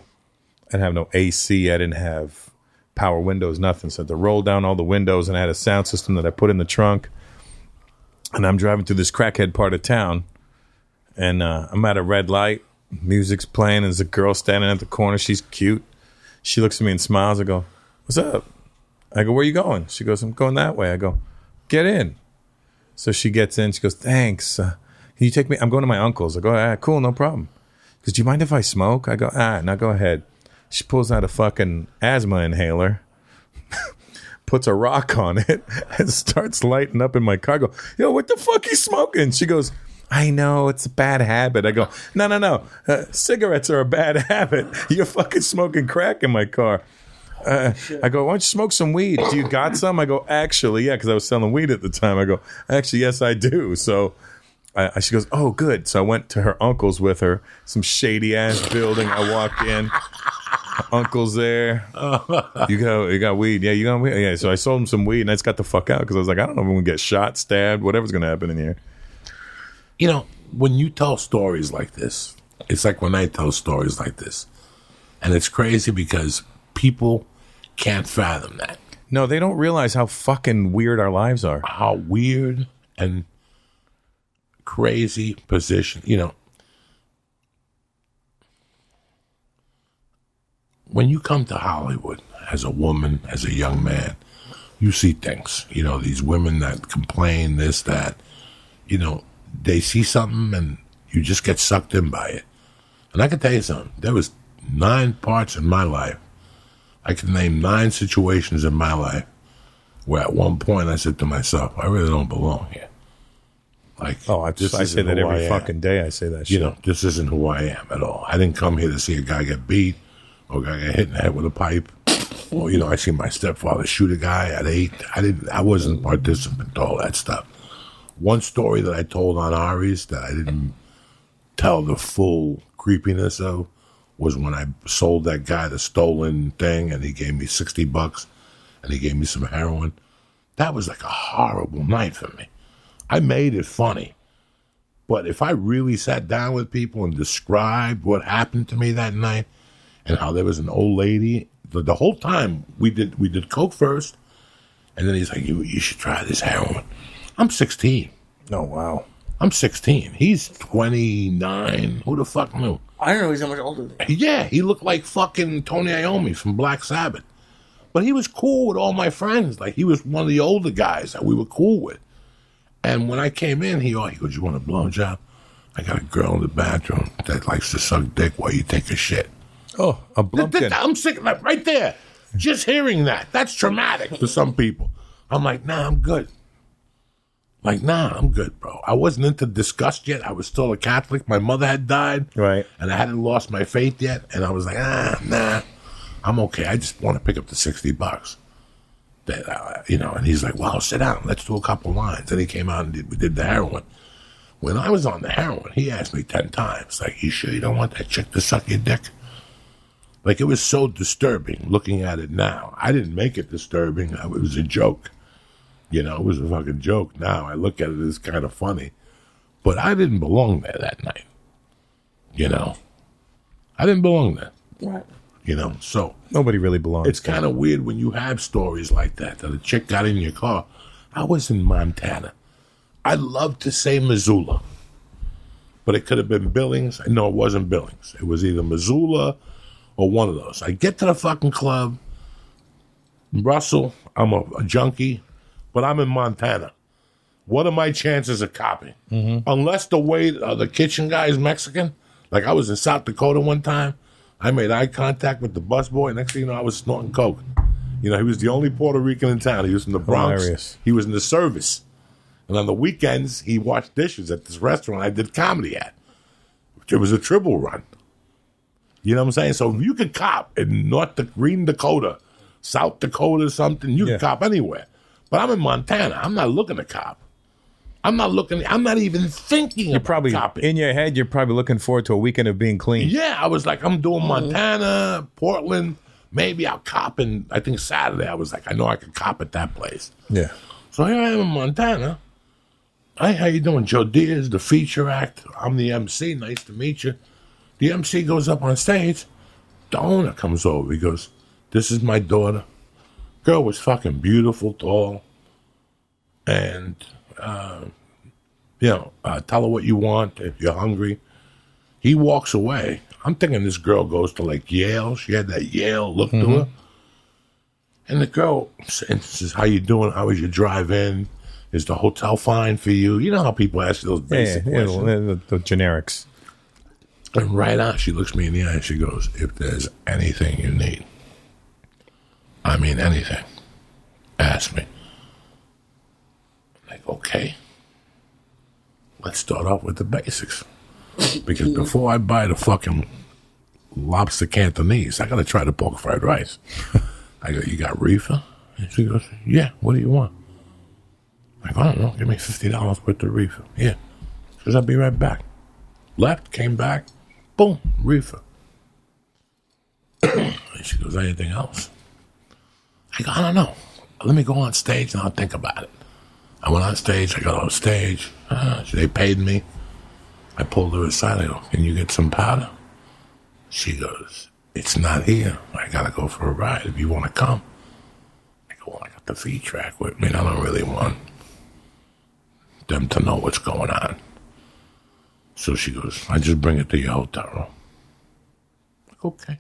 Speaker 4: AC. I didn't have power windows, nothing. So I had to roll down all the windows, and I had a sound system that I put in the trunk. And I'm driving through this crackhead part of town, and I'm at a red light. Music's playing, and there's a girl standing at the corner. She's cute. She looks at me and smiles. I go, "What's up?" I go, "Where you going?" She goes, "I'm going that way." I go, "Get in." So she gets in. She goes, "Thanks. Can you take me?" I'm going to my uncle's. I go, "Cool, no problem." She goes, "Do you mind if I smoke?" I go, "Now go ahead." She pulls out a fucking asthma inhaler, puts a rock on it, and starts lighting up in my car. I go, "Yo, what the fuck you smoking?" She goes, "I know, it's a bad habit." I go, No. Cigarettes are a bad habit. You're fucking smoking crack in my car. I go, "Why don't you smoke some weed? Do you got some?" I go, "Actually, yeah," because I was selling weed at the time. I go, "Actually, yes, I do." So she goes, "Oh, good." So I went to her uncle's with her, some shady-ass building. I walk in. Her uncle's there. You got weed. Yeah, you got weed. Yeah, so I sold him some weed, and I just got the fuck out because I was like, I don't know if I'm going to get shot, stabbed, whatever's going to happen in here.
Speaker 1: You know, when you tell stories like this, it's like when I tell stories like this. And it's crazy because people can't fathom that.
Speaker 4: No, they don't realize how fucking weird our lives are.
Speaker 1: How weird and crazy position. You know, when you come to Hollywood as a woman, as a young man, you see things. You know, these women that complain, this, that, you know, they see something and you just get sucked in by it. And I can tell you something. There was 9 parts in my life. I can name 9 situations in my life where at one point I said to myself, I really don't belong here. Like,
Speaker 4: I say that every fucking day. I say that shit.
Speaker 1: You know, this isn't who I am at all. I didn't come here to see a guy get beat or a guy get hit in the head with a pipe. Or, you know, I seen my stepfather shoot a guy at 8. I wasn't a participant to all that stuff. One story that I told on Ari's that I didn't tell the full creepiness of was when I sold that guy the stolen thing and he gave me $60 and he gave me some heroin. That was like a horrible night for me. I made it funny. But if I really sat down with people and described what happened to me that night and how there was an old lady, the whole time we did coke first, and then he's like, you should try this heroin. I'm 16.
Speaker 4: Oh, wow.
Speaker 1: I'm 16. He's 29. Who the fuck knew?
Speaker 3: I don't know he's so much older than me.
Speaker 1: Yeah, he looked like fucking Tony Iommi from Black Sabbath. But he was cool with all my friends. Like, he was one of the older guys that we were cool with. And when I came in, he goes, "You want a blowjob? I got a girl in the bathroom that likes to suck dick while you take a shit."
Speaker 4: Oh, a blumpkin.
Speaker 1: I'm sick of that right there. Just hearing that. That's traumatic for some people. I'm like, nah, I'm good. Like, nah, I'm good, bro. I wasn't into disgust yet. I was still a Catholic. My mother had died.
Speaker 4: Right.
Speaker 1: And I hadn't lost my faith yet. And I was like, nah, I'm okay. I just want to pick up the $60. That, you know, and he's like, well, sit down. Let's do a couple lines. And he came out and we did the heroin. When I was on the heroin, he asked me 10 times, like, you sure you don't want that chick to suck your dick? Like, it was so disturbing looking at it now. I didn't make it disturbing. It was a joke. You know, it was a fucking joke. Now I look at it as kind of funny. But I didn't belong there that night. You know? I didn't belong there.
Speaker 3: Right.
Speaker 1: You know, so.
Speaker 4: Nobody really belongs.
Speaker 1: It's kind of weird when you have stories like that a chick got in your car. I was in Montana. I love to say Missoula. But it could have been Billings. No, it wasn't Billings. It was either Missoula or one of those. I get to the fucking club. Russell, I'm a junkie. But I'm in Montana. What are my chances of copying? Mm-hmm. Unless the kitchen guy is Mexican. Like I was in South Dakota one time. I made eye contact with the busboy. Next thing you know, I was snorting coke. You know, he was the only Puerto Rican in town. He was from the Bronx.
Speaker 4: Hilarious.
Speaker 1: He was in the service. And on the weekends, he washed dishes at this restaurant I did comedy at. It was a triple run. You know what I'm saying? So if you could cop in Green Dakota, South Dakota or something, you can cop anywhere. But I'm in Montana. I'm not looking to cop. I'm not even thinking
Speaker 4: You're
Speaker 1: about
Speaker 4: probably,
Speaker 1: copping.
Speaker 4: in your head, you're probably looking forward to a weekend of being clean.
Speaker 1: Yeah, I was like, I'm doing Montana, Portland. Maybe I'll cop in, I think Saturday. I was like, I know I could cop at that place.
Speaker 4: Yeah.
Speaker 1: So here I am in Montana. Hi, how you doing? Joe Diaz, the feature act. I'm the MC. Nice to meet you. The MC goes up on stage. The owner comes over. He goes, this is my daughter. Girl was fucking beautiful, tall. And, tell her what you want if you're hungry. He walks away. I'm thinking this girl goes to like Yale. She had that Yale look to her. And the girl says, how you doing? How was your drive in? Is the hotel fine for you? You know how people ask you those basic questions.
Speaker 4: The generics.
Speaker 1: And right on, she looks me in the eye and she goes, if there's anything you need, I mean anything, ask me. I'm like, okay. Let's start off with the basics. Because before I buy the fucking lobster Cantonese, I got to try the pork fried rice. I go, you got reefer? And she goes, yeah, what do you want? I go, I don't know, give me $50 worth of reefer. Yeah. She goes, I'll be right back. Left, came back, boom, reefer. And she goes, anything else? I go, I don't know. Let me go on stage and I'll think about it. I went on stage, I got on stage. They paid me. I pulled her aside, I go, can you get some powder? She goes, it's not here. I gotta go for a ride if you want to come. I go, well, I got the feed track with me and I don't really want them to know what's going on. So she goes, I just bring it to your hotel room. I'm like, okay.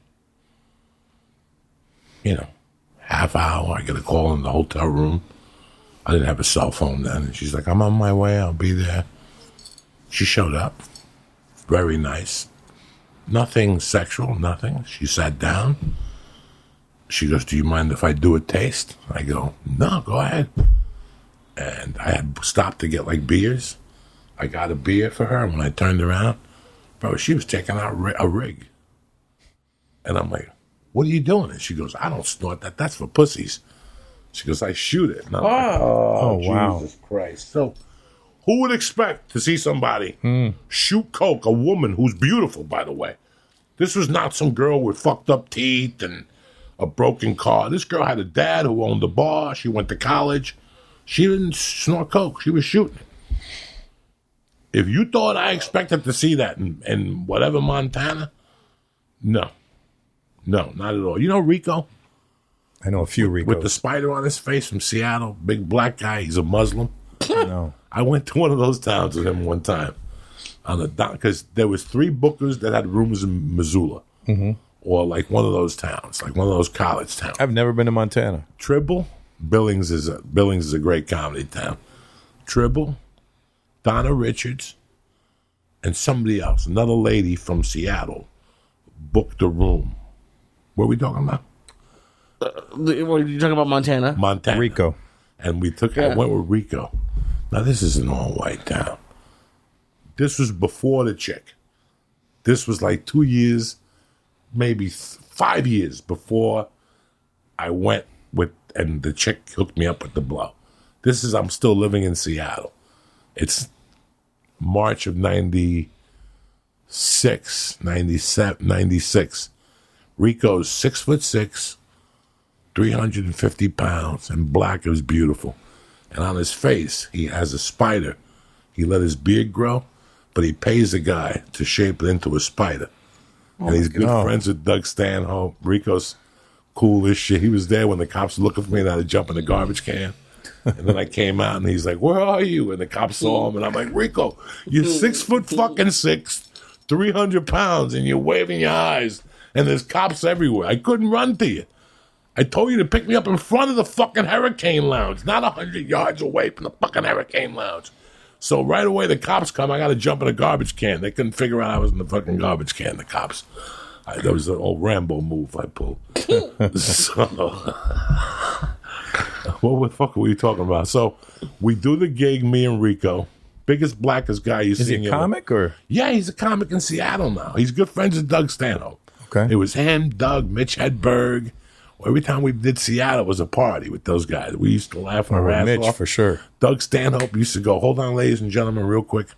Speaker 1: You know, half hour, I get a call in the hotel room. I didn't have a cell phone then. And she's like, I'm on my way, I'll be there. She showed up. Very nice. Nothing sexual, nothing. She sat down. She goes, do you mind if I do a taste? I go, no, go ahead. And I had stopped to get like beers. I got a beer for her. And when I turned around, bro, she was taking out a rig. And I'm like, what are you doing? And she goes, I don't snort that. That's for pussies. She goes, I shoot it. And I'm like, oh,
Speaker 4: wow.
Speaker 1: Jesus Christ. So who would expect to see somebody shoot coke, a woman who's beautiful, by the way? This was not some girl with fucked up teeth and a broken car. This girl had a dad who owned a bar. She went to college. She didn't snort coke. She was shooting it. If you thought I expected to see that in whatever Montana, no. No, not at all. You know Rico?
Speaker 4: I know a few Ricos.
Speaker 1: With the spider on his face from Seattle, big black guy. He's a Muslim.
Speaker 4: No.
Speaker 1: I went to one of those towns with him one time on the because there was 3 bookers that had rooms in Missoula, or like one of those towns, like one of those college towns.
Speaker 4: I've never been to Montana.
Speaker 1: Tribble, Billings is a great comedy town. Tribble, Donna Richards, and somebody else, another lady from Seattle, booked a room. What are we talking about?
Speaker 3: You're talking about Montana?
Speaker 1: Montana.
Speaker 4: Rico.
Speaker 1: And I went with Rico. Now, this is an all-white town. This was before the chick. This was like 2 years, maybe 5 years before I went with, and the chick hooked me up with the blow. I'm still living in Seattle. It's March of 96. Rico's 6'6", 350 pounds, and black. It was beautiful. And on his face, he has a spider. He let his beard grow, but he pays a guy to shape it into a spider. And he's good friends with Doug Stanhope. Rico's cool as shit. He was there when the cops were looking for me and I had to jump in the garbage can. And then I came out and he's like, where are you? And the cops saw him and I'm like, Rico, you're 6'6", 300 pounds, and you're waving your eyes. And there's cops everywhere. I couldn't run to you. I told you to pick me up in front of the fucking Hurricane Lounge, not 100 yards away from the fucking Hurricane Lounge. So right away the cops come. I got to jump in a garbage can. They couldn't figure out I was in the fucking garbage can, the cops. That was an old Rambo move I pulled. So, what the fuck were you talking about? So, we do the gig, me and Rico. Biggest, blackest guy you see.
Speaker 4: Is he a comic or?
Speaker 1: Yeah, he's a comic in Seattle now. He's good friends with Doug Stanhope.
Speaker 4: Okay.
Speaker 1: It was him, Doug, Mitch Hedberg. Every time we did Seattle, it was a party with those guys. We used to laugh our ass
Speaker 4: Mitch,
Speaker 1: off.
Speaker 4: for sure.
Speaker 1: Doug Stanhope used to go, hold on, ladies and gentlemen, real quick.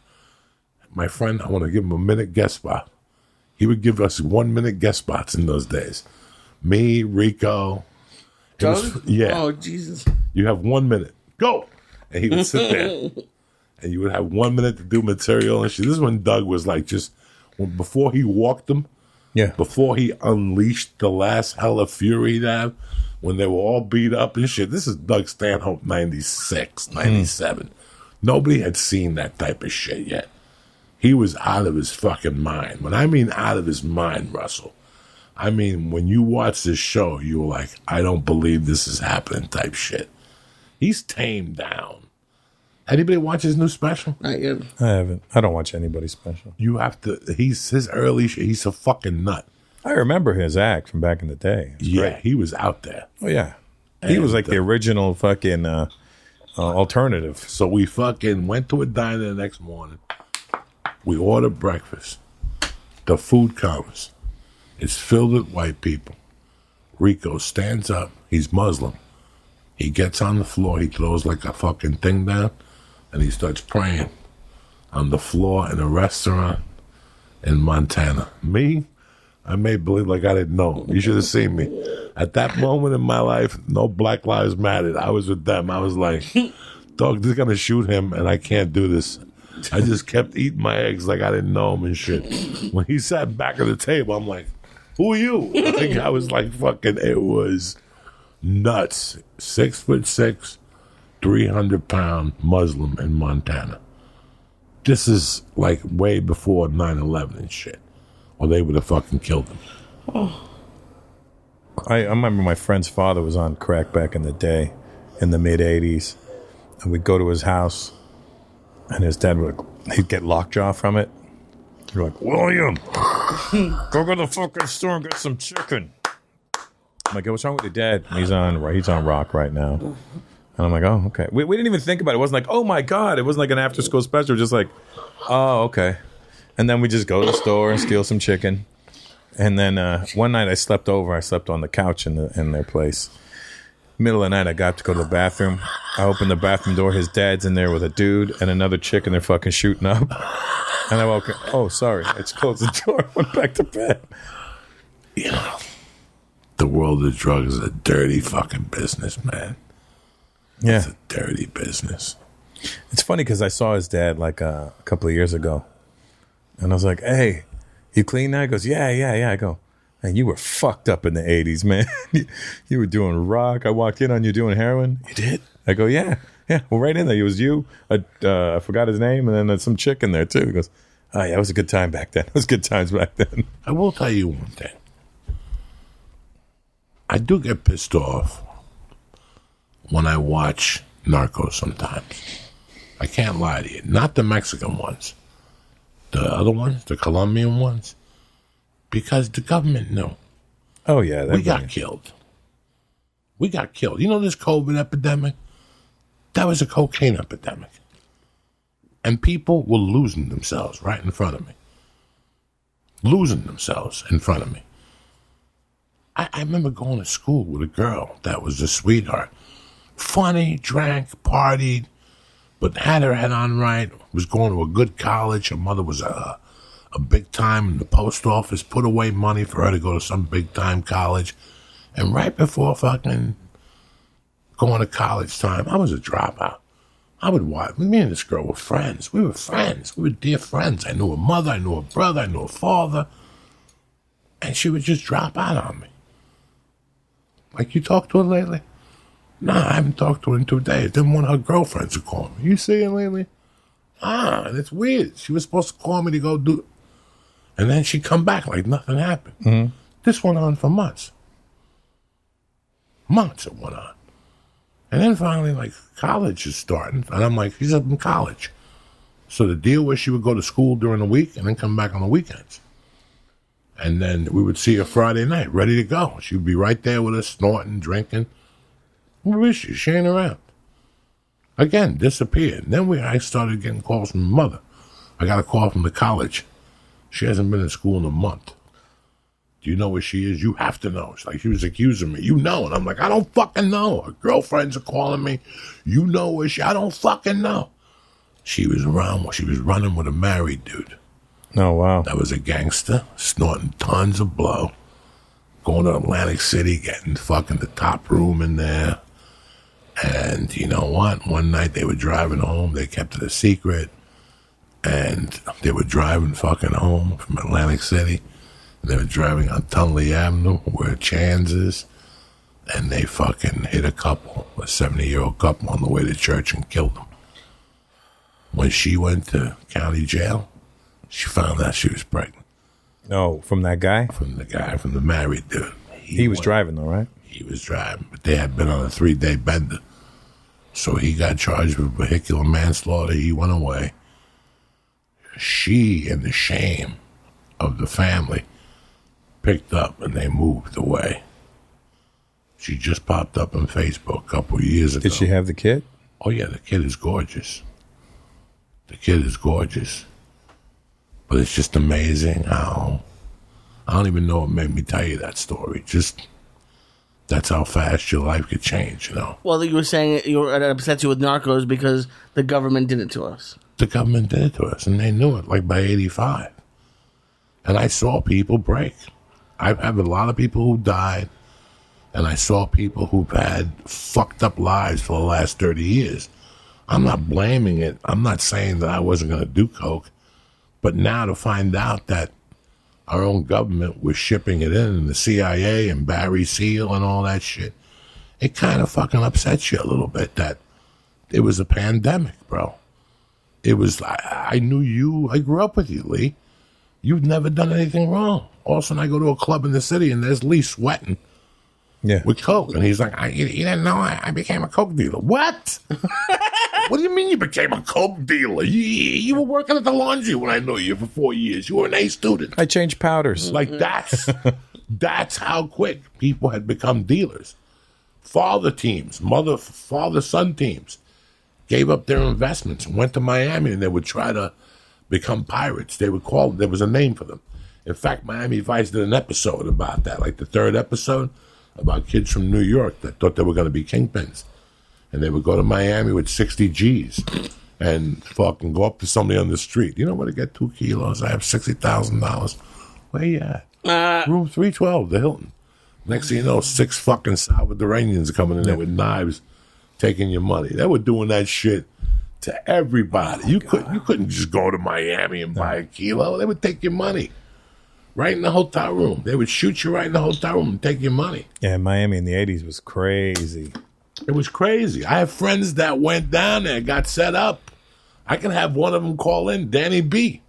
Speaker 1: My friend, I want to give him a minute guest spot. He would give us 1 minute guest spots in those days. Me, Rico.
Speaker 3: Doug?
Speaker 1: Yeah.
Speaker 3: Oh, Jesus.
Speaker 1: You have 1 minute. Go. And he would sit there. And you would have 1 minute to do material and shit. This is when Doug was like before he walked them.
Speaker 4: Yeah.
Speaker 1: Before he unleashed the last hell of fury he'd have, when they were all beat up and shit. This is Doug Stanhope, 96, 97. Nobody had seen that type of shit yet. He was out of his fucking mind. When I mean out of his mind, Russell, I mean when you watch this show, you were like, I don't believe this is happening type shit. He's tamed down. Anybody watch his new special?
Speaker 3: Not yet.
Speaker 4: I haven't. I don't watch anybody special.
Speaker 1: You have to. He's his early shit. He's a fucking nut.
Speaker 4: I remember his act from back in the day.
Speaker 1: Yeah, he was out there.
Speaker 4: Oh, yeah. He was like the original fucking alternative.
Speaker 1: So we fucking went to a diner the next morning. We ordered breakfast. The food comes. It's filled with white people. Rico stands up. He's Muslim. He gets on the floor. He throws like a fucking thing down. And he starts praying on the floor in a restaurant in Montana. Me, I made believe like I didn't know. You should have seen me. At that moment in my life, no Black Lives Mattered. I was with them. I was like, dog, they're going to shoot him, and I can't do this. I just kept eating my eggs like I didn't know him and shit. When he sat back at the table, I'm like, who are you? Like, I was like fucking, it was nuts. 6'6", 300-pound Muslim in Montana. This is like way before 9/11 and shit. Or they would have fucking killed him.
Speaker 3: Oh.
Speaker 4: I remember my friend's father was on crack back in the day, in the mid-'80s. And we'd go to his house, and his dad he'd get lockjaw from it. You're like, William, go to the fucking store and get some chicken. I'm like, what's wrong with your dad? He's on rock right now. And I'm like, oh, okay. We didn't even think about it. It wasn't like, oh, my God. It wasn't like an after-school special. Just like, oh, okay. And then we just go to the store and steal some chicken. And then one night I slept over. I slept on the couch in their place. Middle of the night, I got to go to the bathroom. I opened the bathroom door. His dad's in there with a dude and another chick, and they're fucking shooting up. And I woke up. Oh, sorry. I just closed the door. Went back to bed.
Speaker 1: You know, the world of drugs is a dirty fucking business, man.
Speaker 4: Yeah.
Speaker 1: It's a dirty business.
Speaker 4: It's funny because I saw his dad like a couple of years ago. And I was like, hey, you clean now? He goes, yeah. I go, man, you were fucked up in the 80s, man. You were doing rock. I walked in on you doing heroin. You did? I go, yeah. Well, right in there. It was you. I forgot his name. And then there's some chick in there, too. He goes, oh, yeah, it was a good time back then. It was good times back then.
Speaker 1: I will tell you one thing. I do get pissed off when I watch Narcos sometimes. I can't lie to you. Not the Mexican ones. The other ones, the Colombian ones. Because the government knew.
Speaker 4: Oh, yeah.
Speaker 1: We got killed. We got killed. You know this COVID epidemic? That was a cocaine epidemic. And people were losing themselves right in front of me. Losing themselves in front of me. I remember going to school with a girl that was a sweetheart. Funny, drank, partied, but had her head on right, was going to a good college. Her mother was a big time in the post office, put away money for her to go to some big time college. And right before fucking going to college time, I was a dropout. I would watch. Me and this girl were friends. We were friends. We were dear friends. I knew her mother. I knew her brother. I knew her father. And she would just drop out on me. Like, you talked to her lately? Nah, I haven't talked to her in 2 days. Then one of her girlfriends would call me. You see her lately? And it's weird. She was supposed to call me to go do it. And then she'd come back like nothing happened. Mm-hmm. This went on for months. Months it went on. And then finally, like, college is starting. And I'm like, she's up in college. So the deal was she would go to school during the week and then come back on the weekends. And then we would see her Friday night, ready to go. She would be right there with us, snorting, drinking. Where is she? She ain't around. Again, disappeared. And then I started getting calls from mother. I got a call from the college. She hasn't been in school in a month. Do you know where she is? You have to know. It's like she was accusing me. You know. And I'm like, I don't fucking know. Her girlfriends are calling me. You know where she... I don't fucking know. She was around. She was running with a married dude.
Speaker 4: Oh, wow.
Speaker 1: That was a gangster, snorting tons of blow, going to Atlantic City, getting fucking the top room in there. And you know what? One night they were driving home. They kept it a secret. And they were driving fucking home from Atlantic City. And they were driving on Tunley Avenue, where Chan's is. And they fucking hit a couple, a 70-year-old couple, on the way to church and killed them. When she went to county jail, she found out she was pregnant.
Speaker 4: Oh, from that guy?
Speaker 1: From the married dude.
Speaker 4: He was driving, though, right?
Speaker 1: He was driving, but they had been on a 3-day bender. So he got charged with vehicular manslaughter. He went away. She, in the shame of the family, picked up and they moved away. She just popped up on Facebook a couple of years ago.
Speaker 4: Did she have the kid?
Speaker 1: Oh, yeah, the kid is gorgeous. The kid is gorgeous. But it's just amazing how... I don't even know what made me tell you that story. Just... That's how fast your life could change, you know?
Speaker 3: Well, you were saying you were upset you with Narcos because the government did it to us.
Speaker 1: The government did it to us, and they knew it, like by 85. And I saw people break. I have a lot of people who died, and I saw people who've had fucked up lives for the last 30 years. I'm not blaming it. I'm not saying that I wasn't going to do coke. But now to find out that our own government was shipping it in, and the CIA and Barry Seal and all that shit, it kind of fucking upsets you a little bit that it was a pandemic, bro. It was, I knew you, I grew up with you, Lee. You've never done anything wrong. All of a sudden I go to a club in the city and there's Lee sweating with coke. And he's like, you didn't know I became a coke dealer. What? What do you mean you became a coke dealer? You were working at the laundry when I knew you for 4 years. You were an A student.
Speaker 4: I changed powders.
Speaker 1: Like that's how quick people had become dealers. Father teams, father-son teams gave up their investments and went to Miami, and they would try to become pirates. They would call, there was a name for them. In fact, Miami Vice did an episode about that, like the 3rd episode, about kids from New York that thought they were going to be kingpins. And they would go to Miami with 60 G's and fucking go up to somebody on the street. You know where to get 2 kilos? I have $60,000. Where you at? Room 312, the Hilton. Next thing you know, 6 fucking Salvadoranians coming in there with knives, taking your money. They were doing that shit to everybody. You couldn't just go to Miami and buy a kilo. They would take your money right in the hotel room. They would shoot you right in the hotel room and take your money.
Speaker 4: Yeah, Miami in the 80s was crazy.
Speaker 1: It was crazy. I have friends that went down there, got set up. I can have one of them call in, Danny B.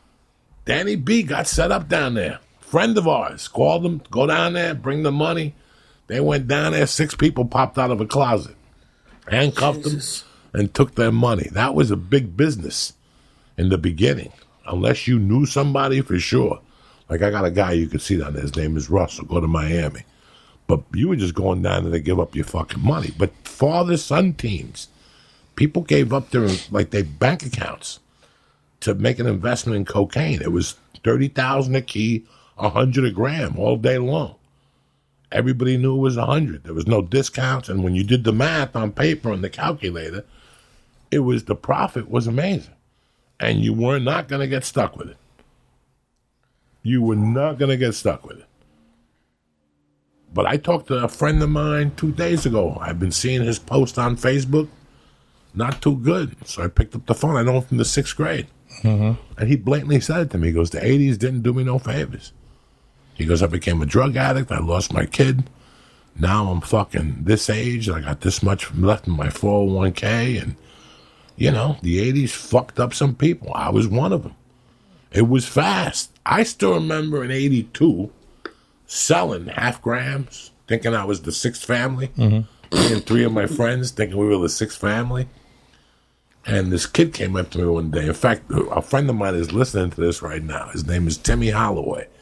Speaker 1: Danny B got set up down there. Friend of ours. Called them, go down there, bring the money. They went down there, 6 people popped out of a closet, handcuffed them, and took their money. That was a big business in the beginning, unless you knew somebody for sure. Like I got a guy you could see down there. His name is Russell. Go to Miami. But you were just going down there to give up your fucking money. But father-son teams, people gave up their bank accounts to make an investment in cocaine. It was $30,000 a key, $100 a gram all day long. Everybody knew it was 100. There was no discounts, and when you did the math on paper on the calculator, the profit was amazing, and you were not going to get stuck with it. You were not going to get stuck with it. But I talked to a friend of mine 2 days ago. I've been seeing his post on Facebook. Not too good. So I picked up the phone. I know him from the 6th grade. Mm-hmm. And he blatantly said it to me. He goes, the 80s didn't do me no favors. He goes, I became a drug addict. I lost my kid. Now I'm fucking this age. I got this much left in my 401k. And, you know, the 80s fucked up some people. I was one of them. It was fast. I still remember in 82... selling half grams, thinking I was the 6th family. Mm-hmm. Me and 3 of my friends thinking we were the 6th family. And this kid came up to me one day. In fact, a friend of mine is listening to this right now. His name is Timmy Holloway.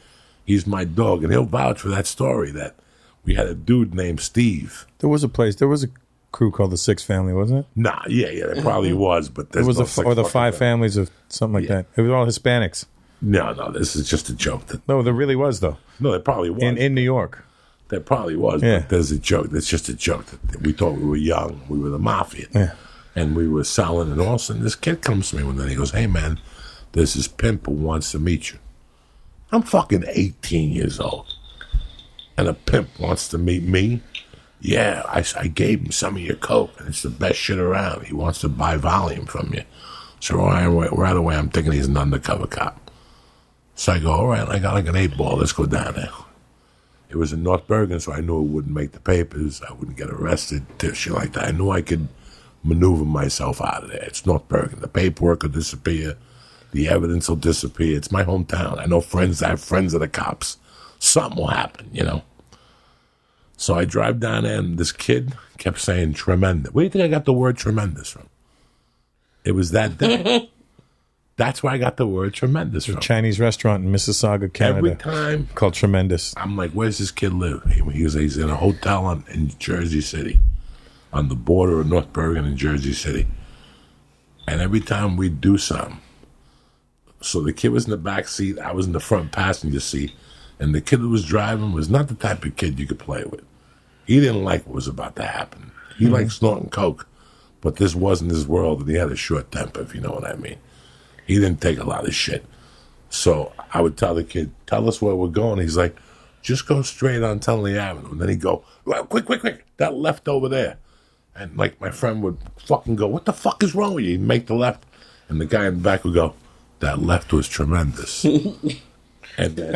Speaker 1: He's my dog, and he'll vouch for that story that we had a dude named Steve.
Speaker 4: There was a crew called the Six Family, wasn't it?
Speaker 1: Nah, yeah, there probably was, but there's
Speaker 4: It was
Speaker 1: no
Speaker 4: the Five Families of something like that. It was all Hispanics.
Speaker 1: No, this is just a joke.
Speaker 4: No, there really was though.
Speaker 1: No, there probably was.
Speaker 4: In New York.
Speaker 1: There probably was,
Speaker 4: Yeah.
Speaker 1: but there's a joke. That's just a joke. That we thought we were young. We were the mafia.
Speaker 4: Yeah.
Speaker 1: And we were selling, and all of a sudden this kid comes to me one day. He goes, "Hey, man, there's this pimp who wants to meet you." I'm fucking 18 years old. And a pimp wants to meet me? Yeah, I gave him some of your coke, and it's the best shit around. He wants to buy volume from you. So right away, I'm thinking he's an undercover cop. So I go, all right, I got like an 8-ball. Let's go down there. It was in North Bergen, so I knew it wouldn't make the papers. I wouldn't get arrested, shit like that. I knew I could maneuver myself out of there. It's North Bergen. The paperwork will disappear. The evidence will disappear. It's my hometown. I know friends. I have friends of the cops. Something will happen, you know. So I drive down there, and this kid kept saying tremendous. Where do you think I got the word tremendous from? It was that day. That's where I got the word tremendous from.
Speaker 4: Chinese restaurant in Mississauga, Canada.
Speaker 1: Every time
Speaker 4: called Tremendous.
Speaker 1: I'm like, where's this kid live? He's in a hotel in Jersey City, on the border of North Bergen and Jersey City. And every time we'd do something, so the kid was in the back seat, I was in the front passenger seat, and the kid who was driving was not the type of kid you could play with. He didn't like what was about to happen. He liked snorting coke, but this wasn't his world, and he had a short temper, if you know what I mean. He didn't take a lot of shit. So I would tell the kid, tell us where we're going. He's like, just go straight on Tunley Avenue. And then he'd go, well, quick, that left over there. And like my friend would fucking go, what the fuck is wrong with you? He'd make the left. And the guy in the back would go, that left was tremendous. And then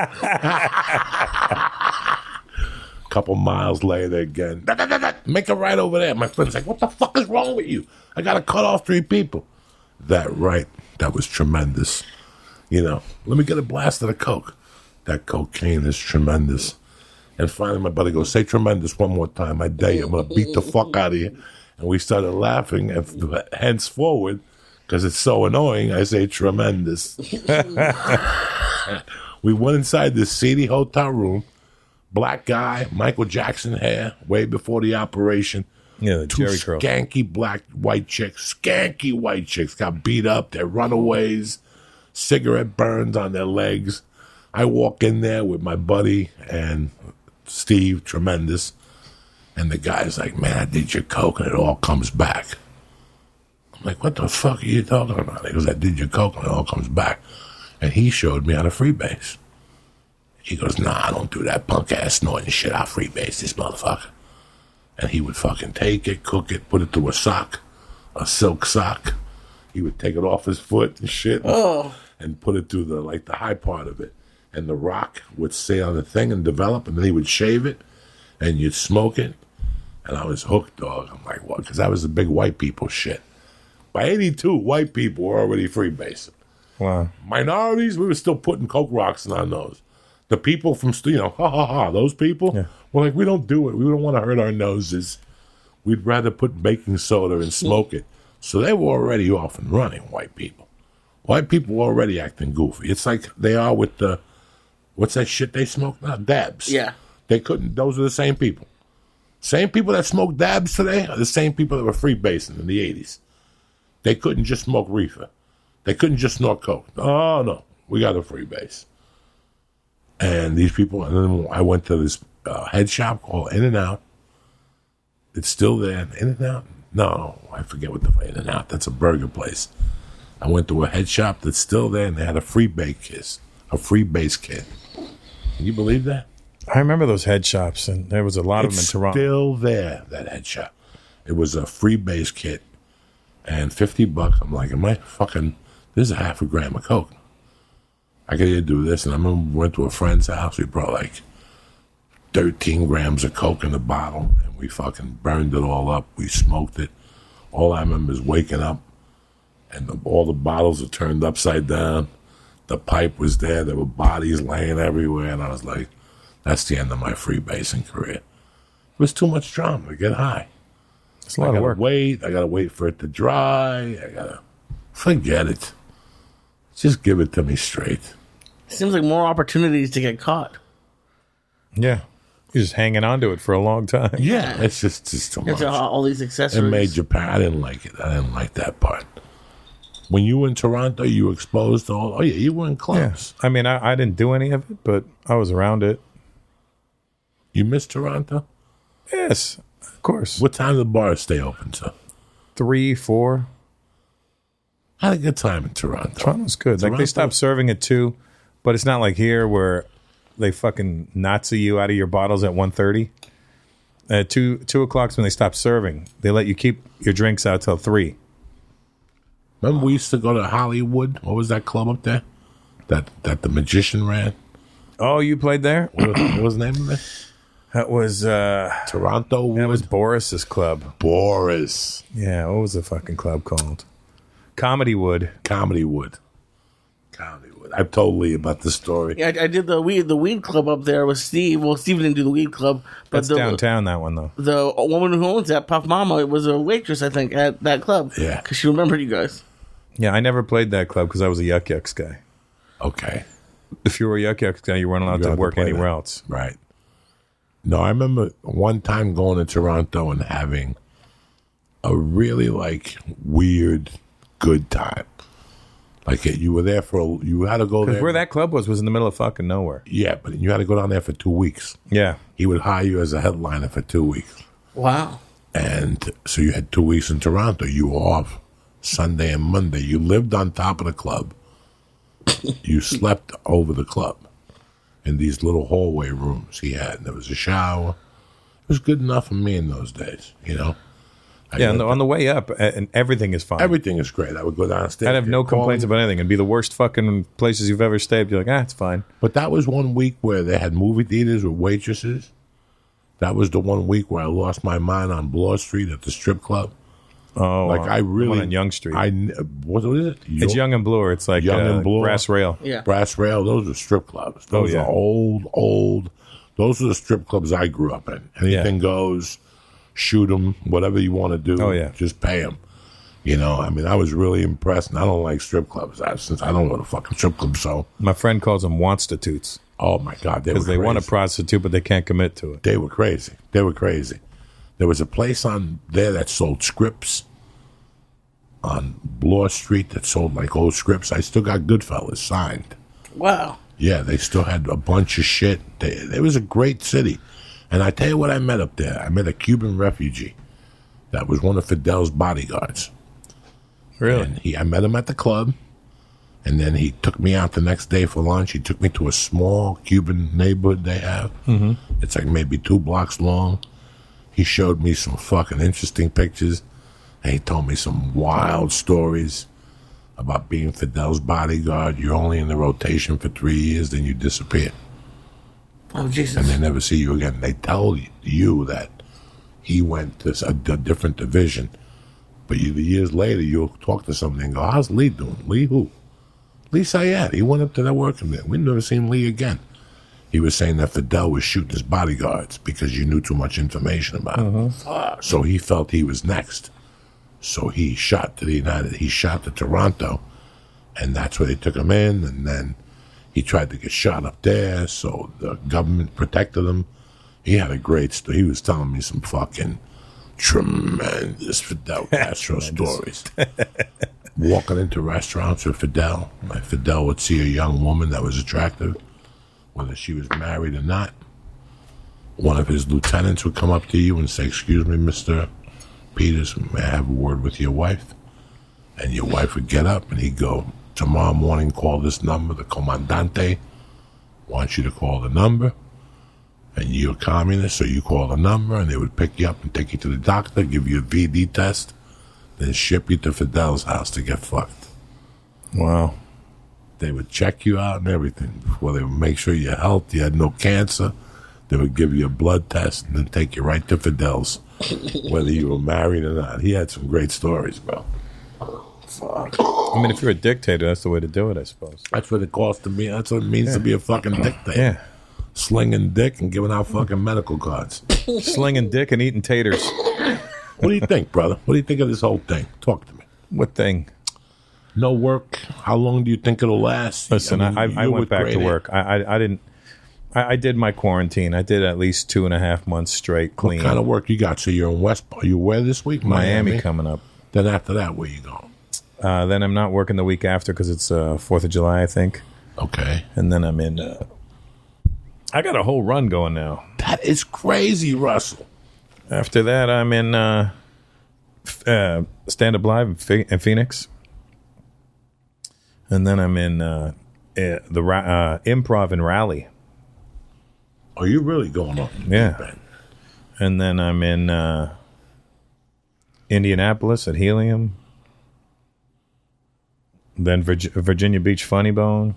Speaker 1: a couple miles later again, make a right over there. My friend's like, what the fuck is wrong with you? I got to cut off 3 people. That right, that was tremendous. You know, let me get a blast of the coke. That cocaine is tremendous. And finally my buddy goes, say tremendous one more time. I dare you. I'm going to beat the fuck out of you. And we started laughing. And henceforward, because it's so annoying, I say tremendous. We went inside this seedy hotel room. Black guy, Michael Jackson hair, way before the operation.
Speaker 4: Yeah, the
Speaker 1: 2
Speaker 4: Jerry curl.
Speaker 1: skanky white chicks got beat up. They're runaways, cigarette burns on their legs. I walk in there with my buddy and Steve, tremendous. And the guy's like, man, I did your coke and it all comes back. I'm like, what the fuck are you talking about? He goes, I did your coke and it all comes back. And he showed me how to freebase. He goes, nah, I don't do that punk ass snorting shit. I'll freebase this motherfucker. And he would fucking take it, cook it, put it through a sock, a silk sock. He would take it off his foot and shit and put it through the high part of it. And the rock would stay on the thing and develop, and then he would shave it, and you'd smoke it. And I was hooked, dog. I'm like, what? Because that was the big white people shit. By 82, white people were already freebasing.
Speaker 4: Wow.
Speaker 1: Minorities, we were still putting coke rocks in our nose. The people from, those people, were like, we don't do it. We don't want to hurt our noses. We'd rather put baking soda and smoke it. So they were already off and running, white people. White people were already acting goofy. It's like they are with the, what's that shit they smoke now? Dabs.
Speaker 3: Yeah.
Speaker 1: They couldn't, those are the same people. Same people that smoke dabs today are the same people that were freebasing in the 80s. They couldn't just smoke reefer. They couldn't just snort coke. Oh, no. We got a freebase. And these people, and then I went to this head shop called In-N-Out. It's still there. In-N-Out? No, I forget what the In-N-Out. That's a burger place. I went to a head shop that's still there, and they had a freebase kit. Can you believe that?
Speaker 4: I remember those head shops, and there was a lot of them in Toronto.
Speaker 1: Still there, that head shop. It was a freebase kit, and $50. I'm like, am I fucking? This is half a gram of coke. I could either do this, and I remember we went to a friend's house. We brought like 13 grams of coke in a bottle, and we fucking burned it all up. We smoked it. All I remember is waking up, and all the bottles were turned upside down. The pipe was there. There were bodies laying everywhere, and I was like, that's the end of my freebasing career. It was too much drama to get high.
Speaker 4: It's a lot of work.
Speaker 1: I gotta wait for it to dry. Forget it. Just give it to me straight.
Speaker 3: Seems like more opportunities to get caught.
Speaker 4: Yeah. You're just hanging on to it for a long time.
Speaker 1: Yeah, it's just too much.
Speaker 3: It's all these
Speaker 1: It
Speaker 3: accessories.
Speaker 1: made Japan. I didn't like it. I didn't like that part. When you were in Toronto, you were exposed to all. Oh yeah, you were in clubs.
Speaker 4: I mean, I didn't do any of it, but I was around it.
Speaker 1: You miss Toronto?
Speaker 4: Yes, of course.
Speaker 1: What time do the bars stay open to?
Speaker 4: 3, 4.
Speaker 1: I had a good time in Toronto.
Speaker 4: Toronto's good. Like, they
Speaker 1: Toronto-
Speaker 4: stopped serving at 2, but it's not like here where they fucking Nazi you out of your bottles at 1:30. At 2 o'clock's when they stop serving. They let you keep your drinks out till 3.
Speaker 1: Remember we used to go to Hollywood? What was that club up there? That the magician ran?
Speaker 4: Oh, you played there?
Speaker 1: What was the name of it?
Speaker 4: That was
Speaker 1: Toronto
Speaker 4: that was
Speaker 1: Wood?
Speaker 4: Boris's club.
Speaker 1: Boris.
Speaker 4: Yeah, what was the fucking club called? Comedy Wood.
Speaker 1: Comedy Wood. I've told Lee about the story.
Speaker 3: Yeah, I did the weed club up there with Steve. Well, Steve didn't do the weed club, but
Speaker 4: That's downtown, that one, though.
Speaker 3: the woman who owns that, Puff Mama, was a waitress, I think, at that club.
Speaker 1: Yeah.
Speaker 3: because she remembered you guys.
Speaker 4: Yeah, I never played that club because I was a Yuck Yucks guy.
Speaker 1: Okay.
Speaker 4: If you were a Yuck Yucks guy, you weren't allowed
Speaker 1: You're
Speaker 4: to
Speaker 1: allowed to
Speaker 4: work
Speaker 1: play
Speaker 4: anywhere
Speaker 1: that.
Speaker 4: else.
Speaker 1: Right. No, I remember one time going to Toronto and having a really weird good time. Like you were there you had to go
Speaker 4: Because
Speaker 1: there.
Speaker 4: where that club was in the middle of fucking nowhere.
Speaker 1: Yeah, but you had to go down there for 2 weeks.
Speaker 4: Yeah.
Speaker 1: He would hire you as a headliner for 2 weeks.
Speaker 3: Wow.
Speaker 1: And so you had 2 weeks in Toronto. You were off Sunday and Monday. You lived on top of the club. You slept over the club in these little hallway rooms he had. There was a shower. It was good enough for me in those days, you know?
Speaker 4: Yeah, on the way up, and everything is fine.
Speaker 1: Everything is great. I would go downstairs.
Speaker 4: I'd have no complaints about anything. It'd be the worst fucking places you've ever stayed. You're like, it's fine.
Speaker 1: But that was 1 week where they had movie theaters with waitresses. That was the 1 week where I lost my mind on Bloor Street at the strip club.
Speaker 4: Oh,
Speaker 1: I really
Speaker 4: one on Young Street.
Speaker 1: What is it?
Speaker 4: It's Young and Bloor. It's like
Speaker 1: Young and Bloor.
Speaker 4: Brass Rail.
Speaker 3: Yeah.
Speaker 1: Brass Rail. Those are strip clubs. Those are old. Those are the strip clubs I grew up in. Anything goes. Shoot them. Whatever you want to do.
Speaker 4: Oh, yeah.
Speaker 1: Just pay them. You know, I mean, I was really impressed. And I don't like strip clubs. Since I don't go to fucking strip clubs, so.
Speaker 4: My friend calls them wanstitutes.
Speaker 1: Oh, my God.
Speaker 4: Because they want a prostitute, but they can't commit to it.
Speaker 1: They were crazy. There was a place on there that sold scripts on Bloor Street that sold old scripts. I still got Goodfellas signed.
Speaker 3: Wow.
Speaker 1: Yeah, they still had a bunch of shit. It was a great city. And I tell you what I met up there. I met a Cuban refugee that was one of Fidel's bodyguards.
Speaker 4: Really?
Speaker 1: And I met him at the club. And then he took me out the next day for lunch. He took me to a small Cuban neighborhood they have. Mm-hmm. It's maybe 2 blocks long. He showed me some fucking interesting pictures. And he told me some wild stories about being Fidel's bodyguard. You're only in the rotation for 3 years, then you disappear.
Speaker 3: Oh, Jesus.
Speaker 1: And they never see you again. They tell you that he went to a different division. But years later, you'll talk to somebody and go, how's Lee doing? Lee who? Lee Sayed. He went up to that working there. We never seen Lee again. He was saying that Fidel was shooting his bodyguards because you knew too much information about him. So he felt he was next. So he shot to Toronto, and that's where they took him in, and then he tried to get shot up there, so the government protected him. He had a great story. He was telling me some fucking tremendous Fidel Castro stories. Walking into restaurants with Fidel, Fidel would see a young woman that was attractive, whether she was married or not. One of his lieutenants would come up to you and say, excuse me, Mr. Peters, may I have a word with your wife? And your wife would get up and he'd go, tomorrow morning, call this number. The Comandante wants you to call the number. And you're a communist, so you call the number and they would pick you up and take you to the doctor, give you a VD test, then ship you to Fidel's house to get fucked.
Speaker 4: Wow.
Speaker 1: They would check you out and everything before they would make sure you're healthy, you had no cancer. They would give you a blood test and then take you right to Fidel's, whether you were married or not. He had some great stories, bro.
Speaker 3: Fuck.
Speaker 4: I mean, if you're a dictator, that's the way to do it, I suppose.
Speaker 1: That's what it costs to be. That's what it means to be a fucking dictator.
Speaker 4: Yeah.
Speaker 1: Slinging dick and giving out fucking medical cards.
Speaker 4: Slinging dick and eating taters.
Speaker 1: What do you think, brother? What do you think of this whole thing? Talk to me.
Speaker 4: What thing?
Speaker 1: No work. How long do you think it'll last?
Speaker 4: Listen, I
Speaker 1: you
Speaker 4: went
Speaker 1: with
Speaker 4: back
Speaker 1: great
Speaker 4: to
Speaker 1: air.
Speaker 4: work. I didn't. I did my quarantine. I did at least 2.5 months straight clean.
Speaker 1: What kind of work you got? So you're in West. Are you where this week?
Speaker 4: Miami coming up.
Speaker 1: Then after that, where you going?
Speaker 4: Then I'm not working the week after because it's 4th of July, I think.
Speaker 1: Okay.
Speaker 4: And then I'm in. I got a whole run going now.
Speaker 1: That is crazy, Russell.
Speaker 4: After that, I'm in Stand Up Live in Phoenix. And then I'm in the Improv in Raleigh.
Speaker 1: Are you really going on?
Speaker 4: Yeah. And then I'm in Indianapolis at Helium. Then Virginia Beach Funny Bone.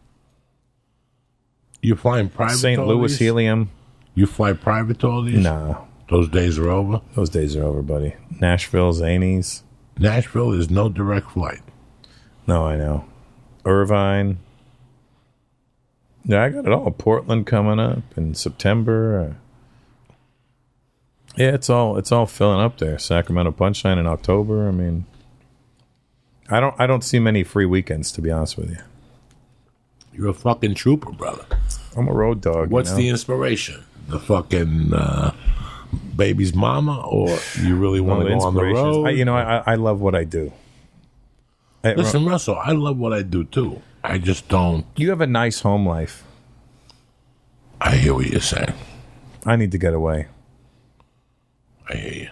Speaker 1: You flying private?
Speaker 4: St.
Speaker 1: to all
Speaker 4: Louis
Speaker 1: these?
Speaker 4: Helium.
Speaker 1: You fly private to all these?
Speaker 4: Nah.
Speaker 1: Those days are over.
Speaker 4: Those days are over, buddy. Nashville, Zanies.
Speaker 1: Nashville is no direct flight.
Speaker 4: No, I know. Irvine. Yeah, I got it all. Portland coming up in September. Yeah, it's all filling up there. Sacramento Punchline in October. I mean, I don't see many free weekends, to be honest with you.
Speaker 1: You're a fucking trooper, brother.
Speaker 4: I'm a road dog.
Speaker 1: What's
Speaker 4: you know?
Speaker 1: the inspiration? The fucking baby's mama, or you really want to go on the road?
Speaker 4: I love what I do.
Speaker 1: Listen, Russell, I love what I do too. I just don't.
Speaker 4: You have a nice home life.
Speaker 1: I hear what you're saying.
Speaker 4: I need to get away.
Speaker 1: I hear you.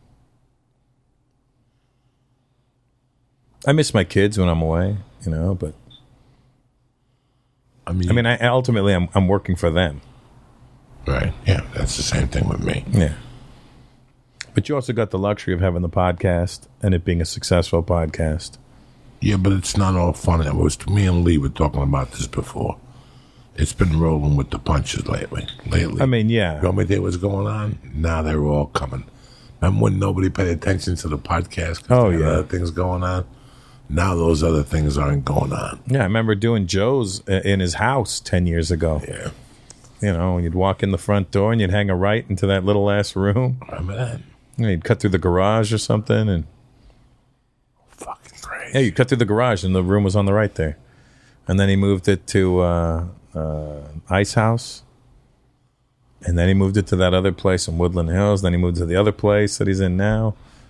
Speaker 4: I miss my kids when I'm away, but
Speaker 1: I mean,
Speaker 4: ultimately, I'm working for them.
Speaker 1: right? Yeah, that's the same thing with me.
Speaker 4: Yeah. But you also got the luxury of having the podcast and it being a successful podcast.
Speaker 1: Yeah, but it's not all fun. It was me and Lee were talking about this before. It's been rolling with the punches lately.
Speaker 4: I mean, yeah.
Speaker 1: You want me to tell you what's going on? Now they're all coming. Remember when nobody paid attention to the podcast? 'Cause
Speaker 4: Oh,
Speaker 1: there were
Speaker 4: yeah.
Speaker 1: other things going on. Now those other things aren't going on.
Speaker 4: Yeah, I remember doing Joe's in his house 10 years ago.
Speaker 1: Yeah,
Speaker 4: And you'd walk in the front door and you'd hang a right into that little ass room.
Speaker 1: remember that?
Speaker 4: You'd cut through the garage or something. And
Speaker 1: Fucking crazy.
Speaker 4: yeah, you cut through the garage and the room was on the right there. And then he moved it to Ice House. And then he moved it to that other place in Woodland Hills. Then he moved to the other place that he's in now.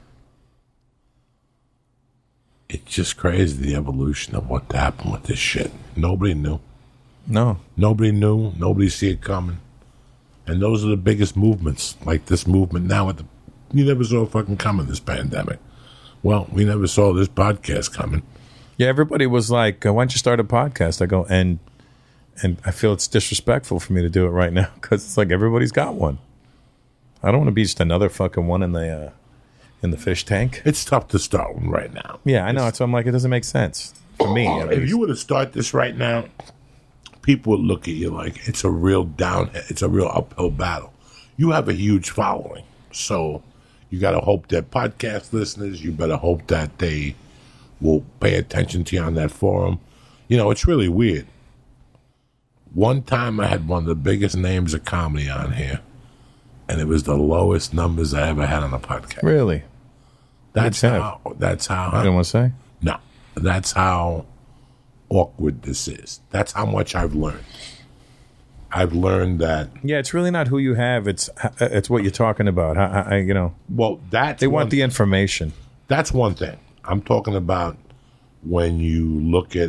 Speaker 1: It's just crazy, the evolution of what happened with this shit. Nobody knew.
Speaker 4: No.
Speaker 1: Nobody knew. Nobody see it coming. And those are the biggest movements, like this movement now. You never saw it fucking coming, this pandemic. Well, we never saw this podcast coming.
Speaker 4: Yeah, everybody was like, why don't you start a podcast? I go, and I feel it's disrespectful for me to do it right now because it's like everybody's got one. I don't want to be just another fucking one in the fish tank.
Speaker 1: It's tough to start one right now.
Speaker 4: Yeah, I know. So I'm like, it doesn't make sense for me. at
Speaker 1: If
Speaker 4: least.
Speaker 1: you were to start this right now, people would look at you like it's a real uphill battle. You have a huge following, so you got to hope that podcast listeners, you better hope that they will pay attention to you on that forum. It's really weird. One time I had one of the biggest names of comedy on here, and it was the lowest numbers I ever had on a podcast.
Speaker 4: Really?
Speaker 1: That's
Speaker 4: Good
Speaker 1: how. That's how.
Speaker 4: I don't want to say.
Speaker 1: No, that's how awkward this is. That's how much I've learned. I've learned that.
Speaker 4: Yeah, it's really not who you have. It's what you're talking about.
Speaker 1: Well,
Speaker 4: They want the information.
Speaker 1: That's one thing. I'm talking about when you look at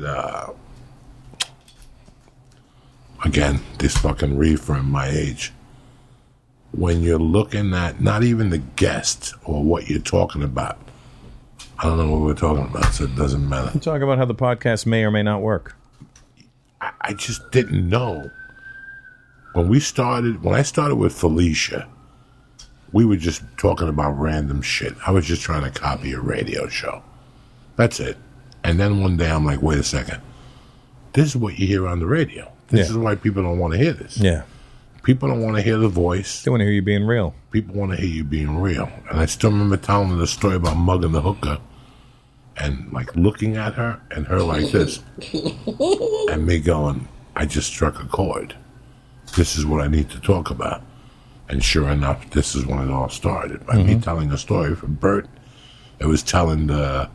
Speaker 1: again, this fucking reefer in my age. When you're looking at not even the guest or what you're talking about. I don't know what we're talking about, so it doesn't matter.
Speaker 4: I'm talking about how the podcast may or may not work.
Speaker 1: I just didn't know. When I started with Felicia, we were just talking about random shit. I was just trying to copy a radio show. That's it. And then one day I'm like, wait a second. This is what you hear on the radio. This is why people don't want to hear this.
Speaker 4: Yeah.
Speaker 1: People don't want to hear the voice.
Speaker 4: They want to hear you being real.
Speaker 1: People want to hear you being real. And I still remember telling her the story about mugging the hooker and like looking at her and her like this. And me going, I just struck a chord. This is what I need to talk about. And sure enough, this is when it all started. By me telling a story from Bert, it was telling the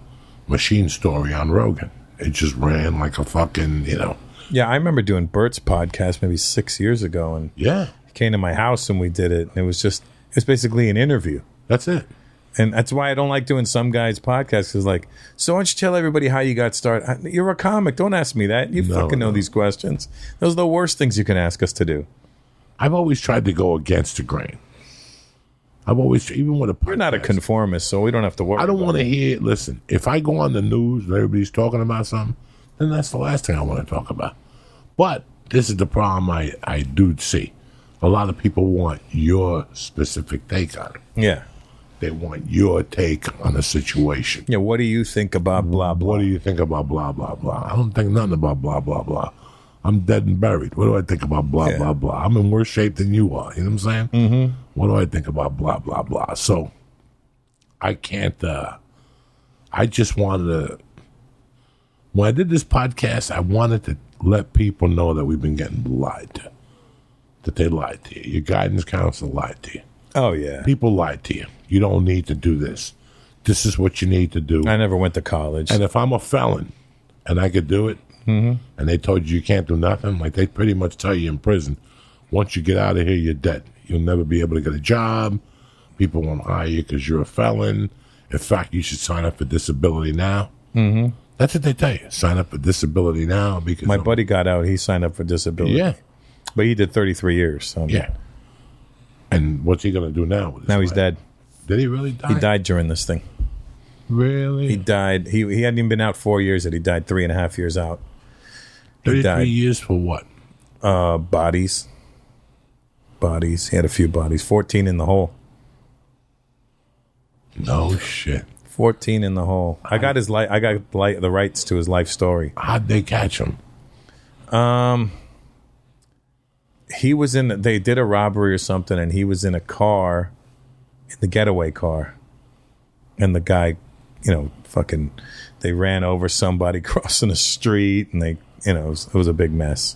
Speaker 1: Machine Story on Rogan. It just ran like a fucking,
Speaker 4: Yeah, I remember doing Bert's podcast maybe 6 years ago, and
Speaker 1: Yeah,
Speaker 4: he came to my house and we did it. And it was basically an interview.
Speaker 1: that's it.
Speaker 4: And that's why I don't like doing some guys' podcasts. Because, like, so why don't you tell everybody how you got started? You're a comic. Don't ask me that. You fucking know these questions. Those are the worst things you can ask us to do.
Speaker 1: I've always tried to go against the grain. I've always, even with a podcast.
Speaker 4: You're not a conformist, so we don't have to worry.
Speaker 1: I don't
Speaker 4: about
Speaker 1: want to
Speaker 4: it.
Speaker 1: hear, listen, if I go on the news and everybody's talking about something, then that's the last thing I want to talk about. But this is the problem I do see. A lot of people want your specific take on it.
Speaker 4: Yeah.
Speaker 1: They want your take on the situation.
Speaker 4: Yeah, what do you think about blah, blah?
Speaker 1: What do you think about blah, blah, blah? I don't think nothing about blah, blah, blah. I'm dead and buried. What do I think about blah, blah, blah? I'm in worse shape than you are. You know what I'm saying? Mm-hmm. What do I think about blah, blah, blah? So I can't, I just wanted to, when I did this podcast, I wanted to let people know that we've been getting lied to. That they lied to you. Your guidance counselor lied to you.
Speaker 4: Oh, yeah.
Speaker 1: People lied to you. You don't need to do this. This is what you need to do.
Speaker 4: I never went to college.
Speaker 1: And if I'm a felon and I could do it, and they told you can't do nothing, like they pretty much tell you in prison, once you get out of here, you're dead. You'll never be able to get a job. People won't hire you because you're a felon. In fact, you should sign up for disability now. Mm-hmm. That's what they tell you. Sign up for disability now because
Speaker 4: My buddy got out. He signed up for disability.
Speaker 1: Yeah,
Speaker 4: But he did 33 years. So
Speaker 1: yeah. And what's he going to do now? With his
Speaker 4: now he's
Speaker 1: life?
Speaker 4: dead.
Speaker 1: Did he really die?
Speaker 4: He died during this thing.
Speaker 1: Really?
Speaker 4: He died. He hadn't even been out 4 years yet. He died 3.5 years out.
Speaker 1: 33
Speaker 4: died.
Speaker 1: years for what?
Speaker 4: Bodies. He had a few bodies. 14 in the hole.
Speaker 1: No shit.
Speaker 4: 14 in the hole. I got the rights to his life story.
Speaker 1: How'd they catch him?
Speaker 4: He was they did a robbery or something, and he was in a car, in the getaway car. And the guy, they ran over somebody crossing the street, and they, it was a big mess.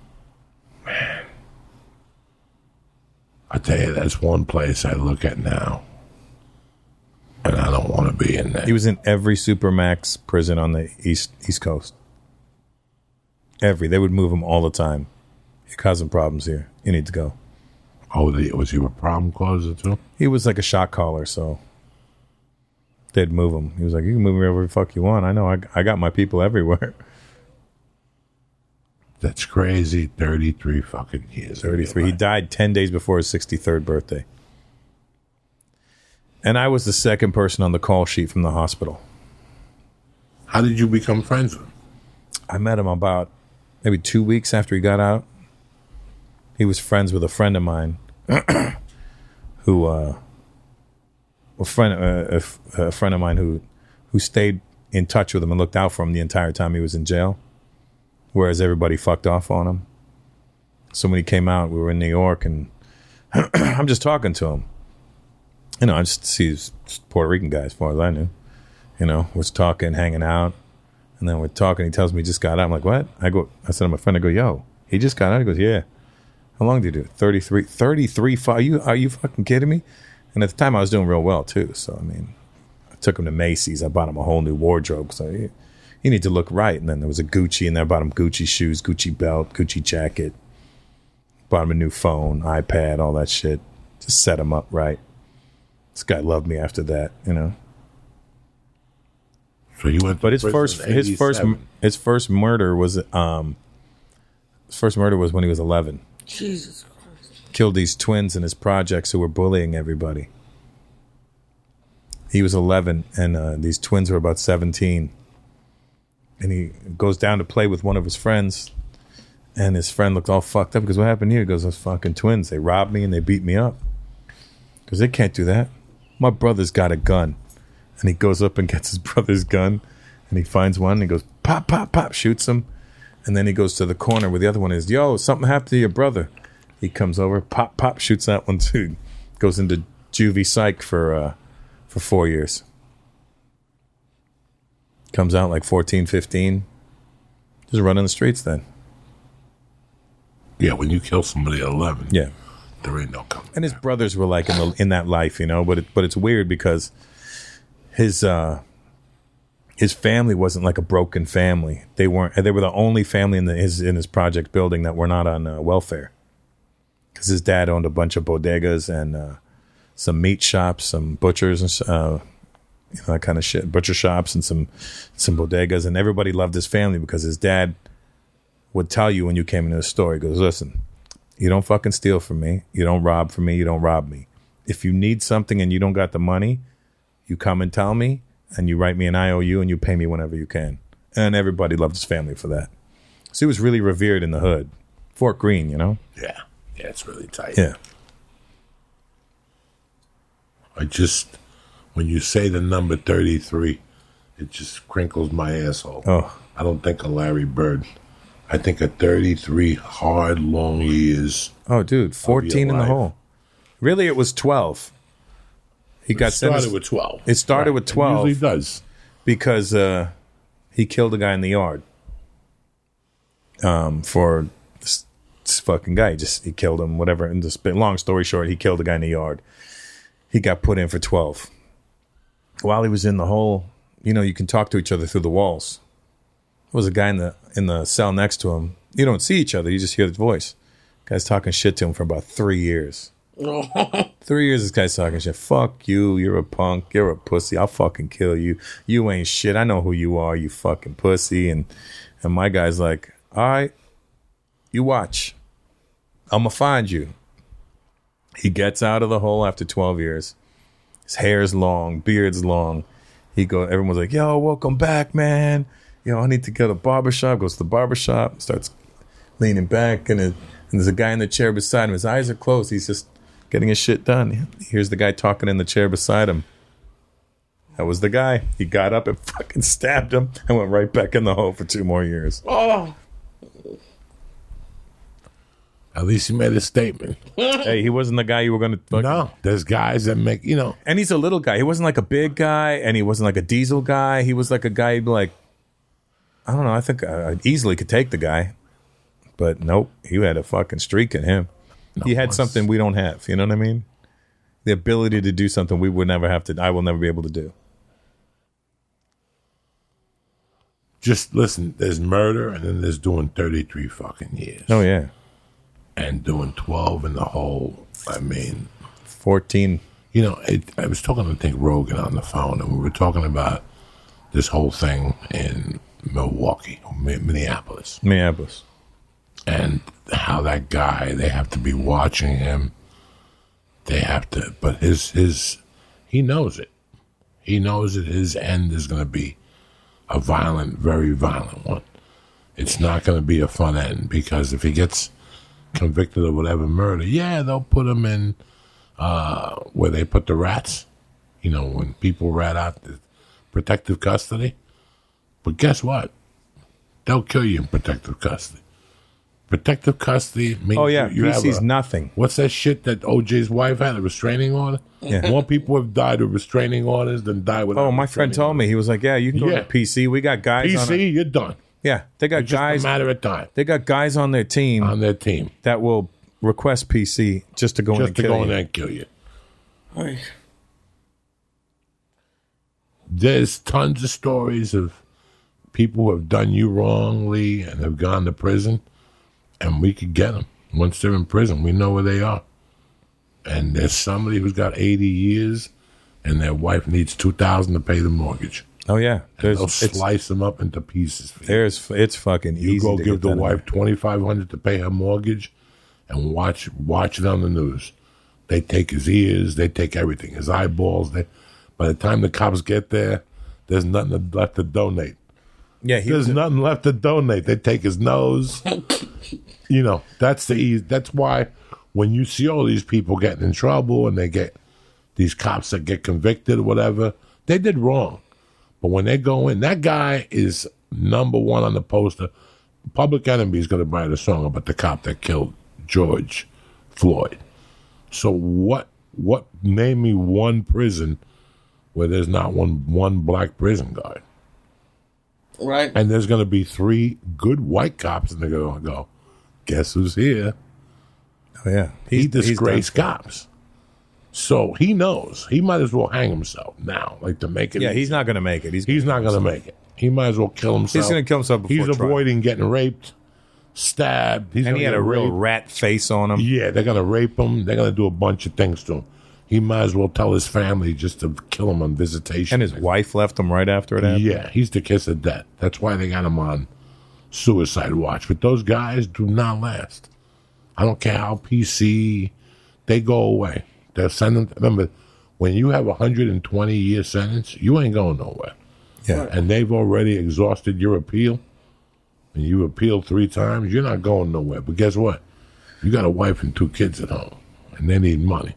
Speaker 1: I tell you, that's one place I look at now, and I don't want to be in there.
Speaker 4: He was in every Supermax prison on the East Coast. They would move him all the time. You're causing problems here. You need to go.
Speaker 1: Oh, was he a problem causer too?
Speaker 4: He was like a shot caller, so they'd move him. He was like, "You can move me wherever the fuck you want. I know. I got my people everywhere."
Speaker 1: That's crazy. 33 fucking years.
Speaker 4: 33. He died 10 days before his 63rd birthday. And I was the second person on the call sheet from the hospital.
Speaker 1: How did you become friends with him?
Speaker 4: I met him about maybe 2 weeks after he got out. He was friends with a friend of mine who a friend of mine who stayed in touch with him and looked out for him the entire time he was in jail, whereas everybody fucked off on him. So when he came out, we were in New York, and I'm just talking to him. I just see this Puerto Rican guy as far as I knew. Was talking, hanging out, and then we're talking. He tells me he just got out. I'm like, what? I said to my friend, yo, he just got out? He goes, yeah. How long did you do? 33, are you fucking kidding me? And at the time I was doing real well too. So, I took him to Macy's. I bought him a whole new wardrobe. So you need to look right. And then there was a Gucci in there. I bought him Gucci shoes, Gucci belt, Gucci jacket. Bought him a new phone, iPad, all that shit. Just set him up right. This guy loved me after that,
Speaker 1: So you went.
Speaker 4: But his first murder was when he was 11.
Speaker 3: Jesus Christ.
Speaker 4: Killed these twins in his projects who were bullying everybody. He was 11, and these twins were about 17. And he goes down to play with one of his friends, and his friend looked all fucked up because what happened here? He goes, those fucking twins, they robbed me and they beat me up. Because they can't do that. My brother's got a gun. And he goes up and gets his brother's gun, and he finds one, and he goes, pop, pop, pop, shoots him. And then he goes to the corner where the other one is. Yo, something happened to your brother. He comes over, pop, pop, shoots that one too. Goes into juvie psych for 4 years. Comes out like 14, 15. Just running the streets then.
Speaker 1: Yeah, when you kill somebody at 11,
Speaker 4: Yeah.
Speaker 1: there ain't no coming.
Speaker 4: And his brothers were like in that life, But it's weird because his his family wasn't like a broken family. They were the only family in his project building that were not on welfare. Because his dad owned a bunch of bodegas and some meat shops, some butchers and that kind of shit, butcher shops and some bodegas, and everybody loved his family because his dad would tell you when you came into the store, he goes, listen, you don't fucking steal from me, you don't rob from me, you don't rob me. If you need something and you don't got the money, you come and tell me, and you write me an IOU and you pay me whenever you can. And everybody loved his family for that. So he was really revered in the hood. Fort Greene, you know?
Speaker 1: Yeah, it's really tight.
Speaker 4: Yeah.
Speaker 1: When you say the number 33, it just crinkles my asshole.
Speaker 4: Oh.
Speaker 1: I don't think of Larry Bird. I think of 33 hard, long years.
Speaker 4: Oh, dude, 14 in the hole. Really, it was 12. He got
Speaker 1: started with 12.
Speaker 4: It started with 12.
Speaker 1: It usually does.
Speaker 4: Because he killed a guy in the yard. For this fucking guy. He killed him, whatever. And long story short, he killed a guy in the yard. He got put in for 12. While he was in the hole, you can talk to each other through the walls. There was a guy in the cell next to him. You don't see each other, you just hear the voice. Guy's talking shit to him for about 3 years. 3 years this guy's talking shit. Fuck you, you're a punk, you're a pussy, I'll fucking kill you. You ain't shit, I know who you are, you fucking pussy. And my guy's like, all right, you watch. I'm gonna find you. He gets out of the hole after 12 years. His hair's long, beard's long. Everyone's like, yo, welcome back, man. Yo, I need to go to the barbershop. Goes to the barbershop, starts leaning back, and there's a guy in the chair beside him. His eyes are closed. He's just getting his shit done. He hears the guy talking in the chair beside him. That was the guy. He got up and fucking stabbed him and went right back in the hole for 2 more years.
Speaker 3: Oh.
Speaker 1: At least he made a statement.
Speaker 4: Hey, he wasn't the guy you were going to...
Speaker 1: No, there's guys that make,
Speaker 4: And he's a little guy. He wasn't like a big guy, and he wasn't like a diesel guy. He was like a guy who'd be like, I don't know, I think I easily could take the guy. But nope, he had a fucking streak in him. No, he had something we don't have, you know what I mean? The ability to do something we would never have to, I will never be able to do.
Speaker 1: Just listen, there's murder, and then there's doing 33 fucking years.
Speaker 4: Oh, yeah.
Speaker 1: And doing 12 in the hole.
Speaker 4: 14.
Speaker 1: I was talking to Think Rogan on the phone, and we were talking about this whole thing in Minneapolis. And how that guy, they have to be watching him. They have to, but he knows it. He knows that his end is going to be a violent, very violent one. It's not going to be a fun end, because if he gets convicted of whatever murder, they'll put him in where they put the rats. When people rat out the protective custody. But guess what? They'll kill you in protective custody. Protective custody means
Speaker 4: he sees nothing.
Speaker 1: What's that shit that OJ's wife had, a restraining order?
Speaker 4: Yeah.
Speaker 1: More people have died with restraining orders than died without.
Speaker 4: Oh, my friend told me. He was like, yeah, you can go to PC. We got guys
Speaker 1: PC, you're done.
Speaker 4: Yeah, they got
Speaker 1: It's
Speaker 4: guys.
Speaker 1: just a matter of time.
Speaker 4: They got guys on their team. That will request PC just to go in and kill you.
Speaker 1: in there and kill you. There's tons of stories of people who have done you wrongly and have gone to prison, and we could get them. Once they're in prison, we know where they are. And there's somebody who's got 80 years, and their wife needs $2,000 to pay the mortgage.
Speaker 4: Oh, yeah.
Speaker 1: They'll slice them up into pieces for you.
Speaker 4: It's fucking easy.
Speaker 1: You go
Speaker 4: to
Speaker 1: give
Speaker 4: get
Speaker 1: the
Speaker 4: that
Speaker 1: wife $2,500 to pay her mortgage, and watch it on the news. They take his ears, they take everything, his eyeballs. By the time the cops get there, there's nothing left to donate.
Speaker 4: Yeah,
Speaker 1: there's nothing left to donate. They take his nose. That's the easy. That's why when you see all these people getting in trouble and they get these cops that get convicted or whatever, they did wrong. But when they go in, that guy is number one on the poster. Public Enemy is going to write a song about the cop that killed George Floyd. So what name me one prison where there's not one black prison guard?
Speaker 3: Right.
Speaker 1: And there's going to be 3 good white cops, and they're going to go, guess who's here?
Speaker 4: Oh, yeah.
Speaker 1: He disgraced cops. So he knows he might as well hang himself now, like to make it.
Speaker 4: Yeah,
Speaker 1: easy.
Speaker 4: he's not going to make it.
Speaker 1: He's not going to make it. He might as well kill himself.
Speaker 4: He's going to kill himself before
Speaker 1: He's
Speaker 4: trial.
Speaker 1: avoiding getting raped, stabbed. He's
Speaker 4: And
Speaker 1: gonna
Speaker 4: he had
Speaker 1: get
Speaker 4: a real
Speaker 1: raped.
Speaker 4: rat face on him.
Speaker 1: Yeah, they're going to rape him. They're going to do a bunch of things to him. He might as well tell his family just to kill him on visitation.
Speaker 4: And his wife left him right after it happened.
Speaker 1: Yeah, he's the kiss of death. That's why they got him on suicide watch. But those guys do not last. I don't care how PC, they go away. They'll send them. Remember, when you have a 120-year sentence, you ain't going nowhere.
Speaker 4: Yeah.
Speaker 1: And they've already exhausted your appeal, and you appealed 3 times, you're not going nowhere. But guess what? You got a wife and 2 kids at home, and they need money.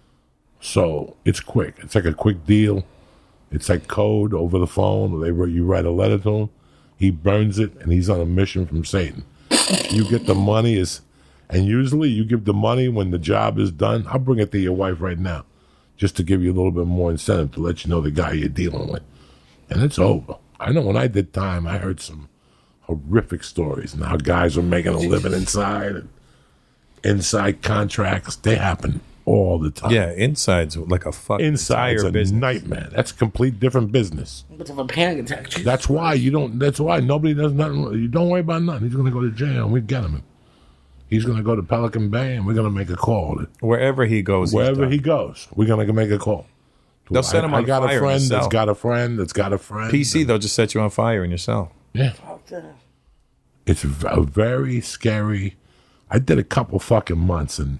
Speaker 1: So it's quick. It's like a quick deal. It's like code over the phone. You write a letter to him. He burns it, and he's on a mission from Satan. You get the money, and usually you give the money when the job is done. I'll bring it to your wife right now, just to give you a little bit more incentive to let you know the guy you're dealing with. And it's over. I know when I did time, I heard some horrific stories and how guys were making a living inside, and inside contracts. They happen all the time.
Speaker 4: Yeah, inside's like a fucking
Speaker 1: Inside's
Speaker 4: entire
Speaker 1: a
Speaker 4: business.
Speaker 1: nightmare. That's a complete different business.
Speaker 3: But of a panic attack. Jesus.
Speaker 1: That's why you don't. That's why nobody does nothing. You don't worry about nothing. He's going to go to jail, and we get him. He's going to go to Pelican Bay, and we're going to make a call.
Speaker 4: Wherever he goes,
Speaker 1: Wherever he goes, we're going to make a call.
Speaker 4: They'll set him on
Speaker 1: I got
Speaker 4: fire
Speaker 1: a friend
Speaker 4: in your
Speaker 1: that's
Speaker 4: cell.
Speaker 1: got a friend that's got a friend.
Speaker 4: PC, they'll just set you on fire in your cell.
Speaker 1: Yeah. It's a very scary. I did a couple fucking months, and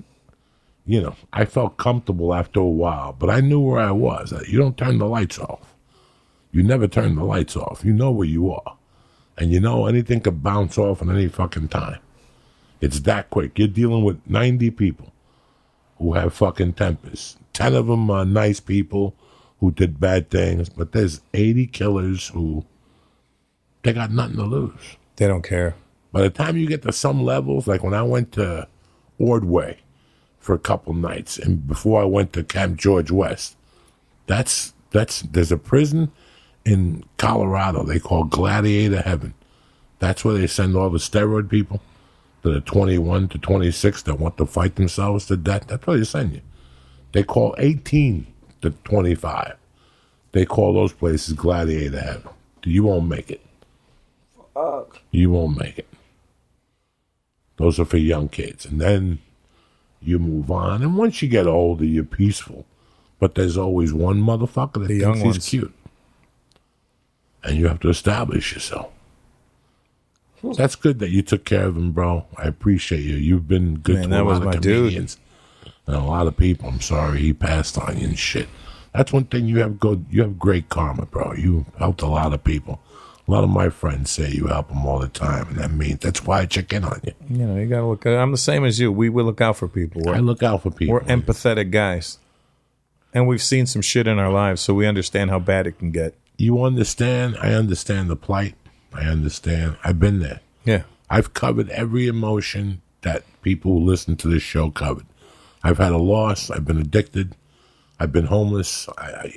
Speaker 1: I felt comfortable after a while, but I knew where I was. You don't turn the lights off. You never turn the lights off. You know where you are, and anything could bounce off at any fucking time. It's that quick. You're dealing with 90 people who have fucking tempers. 10 of them are nice people who did bad things, but there's 80 killers who they got nothing to lose.
Speaker 4: They don't care.
Speaker 1: By the time you get to some levels, like when I went to Ordway for a couple nights, and before I went to Camp George West, there's a prison in Colorado they call Gladiator Heaven. That's where they send all the steroid people that are 21 to 26 that want to fight themselves to death. That's where they send you. They call 18 to 25. They call those places Gladiator Heaven. You won't make it.
Speaker 3: Fuck.
Speaker 1: You won't make it. Those are for young kids. And then you move on. And once you get older, you're peaceful. But there's always one motherfucker that
Speaker 4: The
Speaker 1: thinks
Speaker 4: young
Speaker 1: he's
Speaker 4: ones.
Speaker 1: cute. And you have to establish yourself. That's good that you took care of him, bro. I appreciate you. You've been good
Speaker 4: Man,
Speaker 1: to a
Speaker 4: that was
Speaker 1: lot of
Speaker 4: my dude.
Speaker 1: comedians and a lot of people. I'm sorry he passed on you and shit. That's one thing you have good. You have great karma, bro. You helped a lot of people. A lot of my friends say you help them all the time, and that means that's why I check in on you.
Speaker 4: You got to look. I'm the same as you. We look out for people.
Speaker 1: I look out for people.
Speaker 4: We're empathetic guys, and we've seen some shit in our lives, so we understand how bad it can get.
Speaker 1: You understand? I understand the plight. I understand. I've been there.
Speaker 4: Yeah.
Speaker 1: I've covered every emotion that people who listen to this show covered. I've had a loss. I've been addicted. I've been homeless.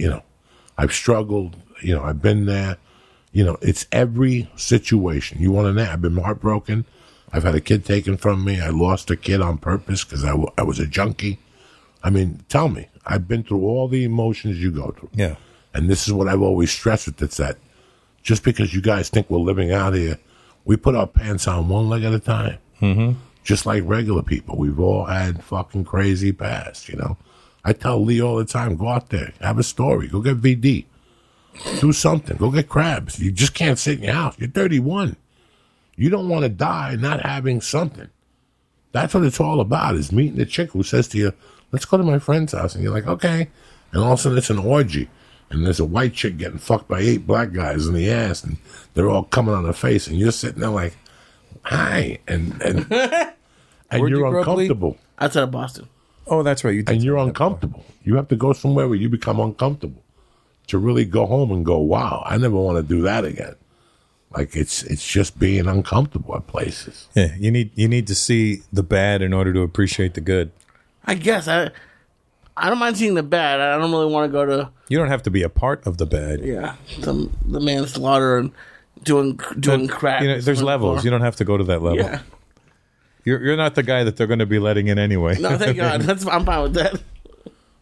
Speaker 1: I've struggled. I've been there. It's every situation. You want to know? I've been heartbroken. I've had a kid taken from me. I lost a kid on purpose because I was a junkie. I mean, tell me. I've been through all the emotions you go through.
Speaker 4: Yeah.
Speaker 1: And this is what I've always stressed with. It's that just because you guys think we're living out here, we put our pants on one leg at a time. Mm-hmm. Just like regular people. We've all had fucking crazy past, I tell Lee all the time, go out there, have a story, go get VD. Do something. Go get crabs. You just can't sit in your house. You're 31. You don't want to die not having something. That's what it's all about, is meeting the chick who says to you, let's go to my friend's house. And you're like, okay. And all of a sudden it's an orgy. And there's a white chick getting fucked by 8 black guys in the ass. And they're all coming on her face. And you're sitting there like, hi. And
Speaker 4: Where'd you
Speaker 1: you're
Speaker 4: grow up, Lee?
Speaker 1: uncomfortable.
Speaker 3: Outside of Boston.
Speaker 4: Oh, that's right. You did
Speaker 1: And you're
Speaker 4: say that
Speaker 1: uncomfortable. You have to go somewhere where you become uncomfortable to really go home and go, wow, I never want to do that again. Like it's just being uncomfortable at places.
Speaker 4: before. Yeah, you need to see the bad in order to appreciate the good.
Speaker 3: I guess I don't mind seeing the bad. I don't really want to go to
Speaker 4: You don't have to be a part of the bad.
Speaker 3: the manslaughter and doing crack.
Speaker 4: There's levels. You don't have to go to that level.
Speaker 3: Yeah.
Speaker 4: You're not the guy that they're going to be letting in anyway.
Speaker 3: No, thank God. I'm fine with that.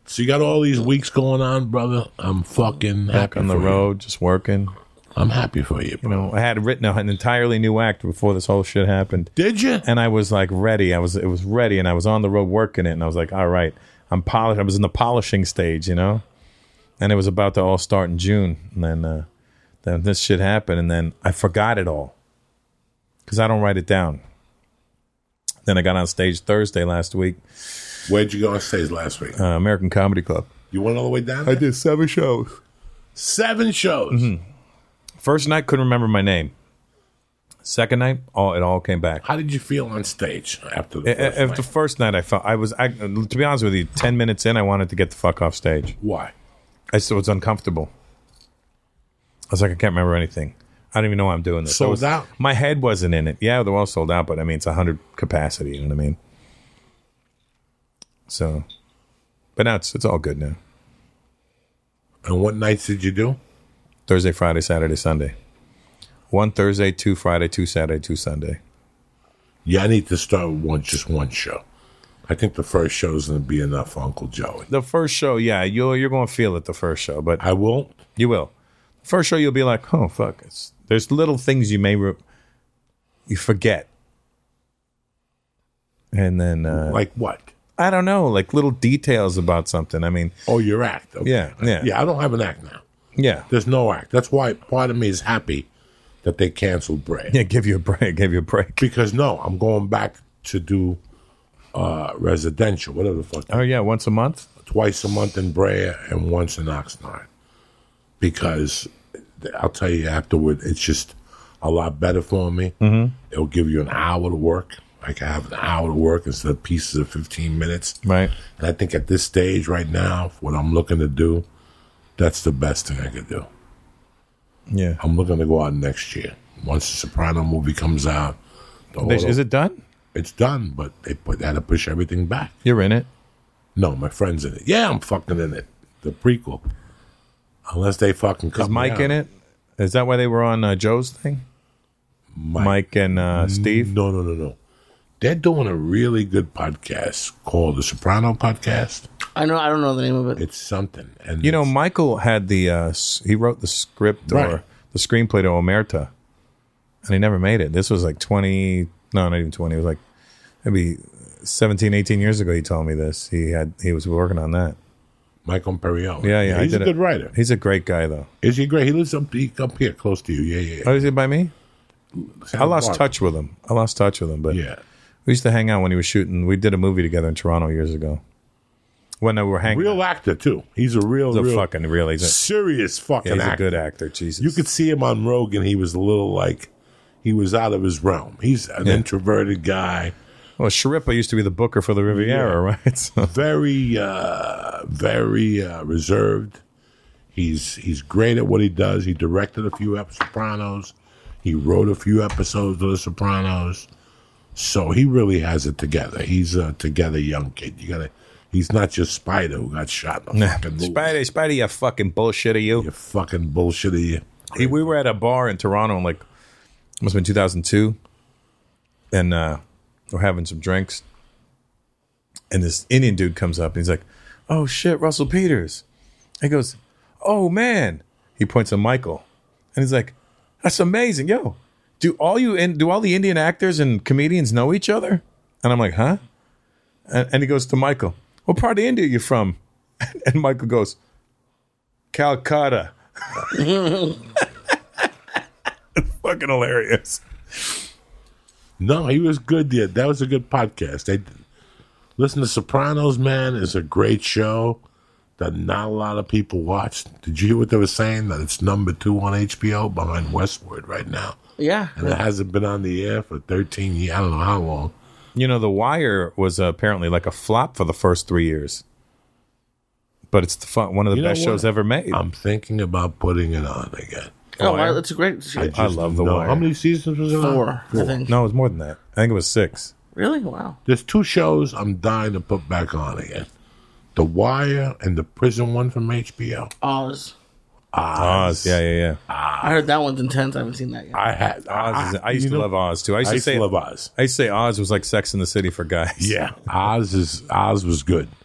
Speaker 1: So you got all these weeks going on, brother. I'm fucking
Speaker 4: Back
Speaker 1: happy
Speaker 4: on the
Speaker 1: for you.
Speaker 4: road, just working.
Speaker 1: I'm happy for you,
Speaker 4: You
Speaker 1: bro.
Speaker 4: know, I had written an entirely new act before this whole shit happened.
Speaker 1: Did you?
Speaker 4: And I was like ready. It was ready, and I was on the road working it, and I was like, all right, I'm polished. I was in the polishing stage, you know, and it was about to all start in June, and then this shit happened, and then I forgot it all because I don't write it down. Then I got on stage Thursday last week,
Speaker 1: Where'd you go on stage last week?
Speaker 4: American Comedy Club.
Speaker 1: You went all the way down there?
Speaker 4: did 7 shows.
Speaker 1: 7 shows.
Speaker 4: First night, couldn't remember my name. Second night, it all came back.
Speaker 1: How did you feel on stage after the first
Speaker 4: After
Speaker 1: night?
Speaker 4: the first night, to be honest with you, 10 minutes in, I wanted to get the fuck off stage.
Speaker 1: Why?
Speaker 4: I still was uncomfortable. I was like, I can't remember anything. I don't even know why I'm doing this.
Speaker 1: Sold out?
Speaker 4: My head wasn't in it. Yeah, they're all sold out, but I mean, it's 100 capacity. You know what I mean? So, but now it's all good now.
Speaker 1: And what nights did you do?
Speaker 4: Thursday, Friday, Saturday, Sunday. 1 Thursday, 2 Friday, 2 Saturday, 2 Sunday.
Speaker 1: Yeah, I need to start with just one show. I think the first show is going to be enough for Uncle Joey.
Speaker 4: The first show, yeah, you're going to feel it the first show, but
Speaker 1: I won't.
Speaker 4: you will. The first show, you'll be like, oh, fuck. There's little things you may you forget. And then,
Speaker 1: Like what?
Speaker 4: I don't know, like little details about something. I mean,
Speaker 1: Oh, your act. Okay.
Speaker 4: Yeah.
Speaker 1: Yeah, I don't have an act now.
Speaker 4: yeah.
Speaker 1: There's no act. That's why part of me is happy that they canceled Bray.
Speaker 4: Yeah, give you a break.
Speaker 1: Because no, I'm going back to do residential, whatever the fuck.
Speaker 4: Oh, yeah, once a month?
Speaker 1: Twice a month in Brea and once in Oxnard. Because I'll tell you afterward, it's just a lot better for me. Mm-hmm. It'll give you an hour to work. I can have an hour to work instead of pieces of 15 minutes.
Speaker 4: Right.
Speaker 1: And I think at this stage right now, what I'm looking to do, that's the best thing I could do.
Speaker 4: Yeah.
Speaker 1: I'm looking to go out next year. Once the Soprano movie comes out,
Speaker 4: Is it done?
Speaker 1: it's done, but they had to push everything back.
Speaker 4: You're in it?
Speaker 1: No, my friend's in it. Yeah, I'm fucking in it. The prequel. Unless they fucking cut
Speaker 4: Is
Speaker 1: me
Speaker 4: Mike
Speaker 1: out.
Speaker 4: in it? Is that why they were on Joe's thing? Mike and Steve?
Speaker 1: No. They're doing a really good podcast called The Soprano Podcast.
Speaker 3: I don't know the name of it.
Speaker 1: It's something. And
Speaker 4: You know,
Speaker 1: it's-
Speaker 4: Michael had he wrote the script
Speaker 1: Right.
Speaker 4: or the screenplay to Omerta, and he never made it. This was like 20, no, not even 20. It was like maybe 17, 18 years ago he told me this. He was working on that.
Speaker 1: Michael Perriello.
Speaker 4: Yeah, I
Speaker 1: He's a
Speaker 4: did
Speaker 1: good writer.
Speaker 4: He's a great guy, though.
Speaker 1: Is he great? He lives up here close to you. Yeah.
Speaker 4: Oh, is he by me? I lost
Speaker 1: Santa
Speaker 4: touch with him. But
Speaker 1: Yeah.
Speaker 4: we used to hang out when he was shooting. We did a movie together in Toronto years ago. When we were hanging
Speaker 1: Real
Speaker 4: out.
Speaker 1: actor, too. He's a real
Speaker 4: fucking real. He's
Speaker 1: serious fucking
Speaker 4: a
Speaker 1: actor.
Speaker 4: good actor. Jesus.
Speaker 1: You could see him on Rogan. He was a little like, he was out of his realm. He's an introverted guy.
Speaker 4: Well, Sharippa used to be the booker for the Riviera, right? So,
Speaker 1: Very reserved. He's great at what he does. He directed a few Sopranos. He wrote a few episodes of The Sopranos. So he really has it together. He's a together young kid. He's not just Spider who got shot in the fucking movie.
Speaker 4: Spidey, you fucking bullshitter, you.
Speaker 1: You fucking bullshit.
Speaker 4: We were at a bar in Toronto in like, must have been 2002, and we're having some drinks, and this Indian dude comes up, and he's like, oh shit, Russell Peters. He goes, oh man. He points at Michael, and he's like, that's amazing. Yo, do all the Indian actors and comedians know each other? And I'm like, huh? And he goes to Michael, what part of India are you from? And Michael goes, Calcutta. Fucking hilarious.
Speaker 1: No, he was good. Yeah, that was a good podcast. Listen to Sopranos, man. It's a great show that not a lot of people watch. Did you hear what they were saying? That it's number 2 on HBO behind Westworld right now.
Speaker 3: Yeah.
Speaker 1: And it hasn't been on the air for 13 years. I don't know how long.
Speaker 4: You know, The Wire was apparently like a flop for the first 3 years. But it's one of the
Speaker 1: You know
Speaker 4: best shows
Speaker 1: what?
Speaker 4: ever made.
Speaker 1: I'm thinking about putting it on again.
Speaker 3: Oh,
Speaker 4: Wire?
Speaker 3: wow, that's a great shit.
Speaker 4: I love The Wire.
Speaker 1: How many seasons was it on?
Speaker 3: 4, I think.
Speaker 4: No, it was more than that. I think it was 6.
Speaker 3: Really? Wow.
Speaker 1: There's 2 shows I'm dying to put back on again. The Wire and the prison one from HBO.
Speaker 3: Oz.
Speaker 4: Oz. Yeah.
Speaker 3: I heard that one's intense. I haven't seen that yet.
Speaker 4: I used to love Oz, too. I used to say
Speaker 1: love Oz.
Speaker 4: I used to say Oz was like Sex in the City for guys.
Speaker 1: Yeah, Oz was good.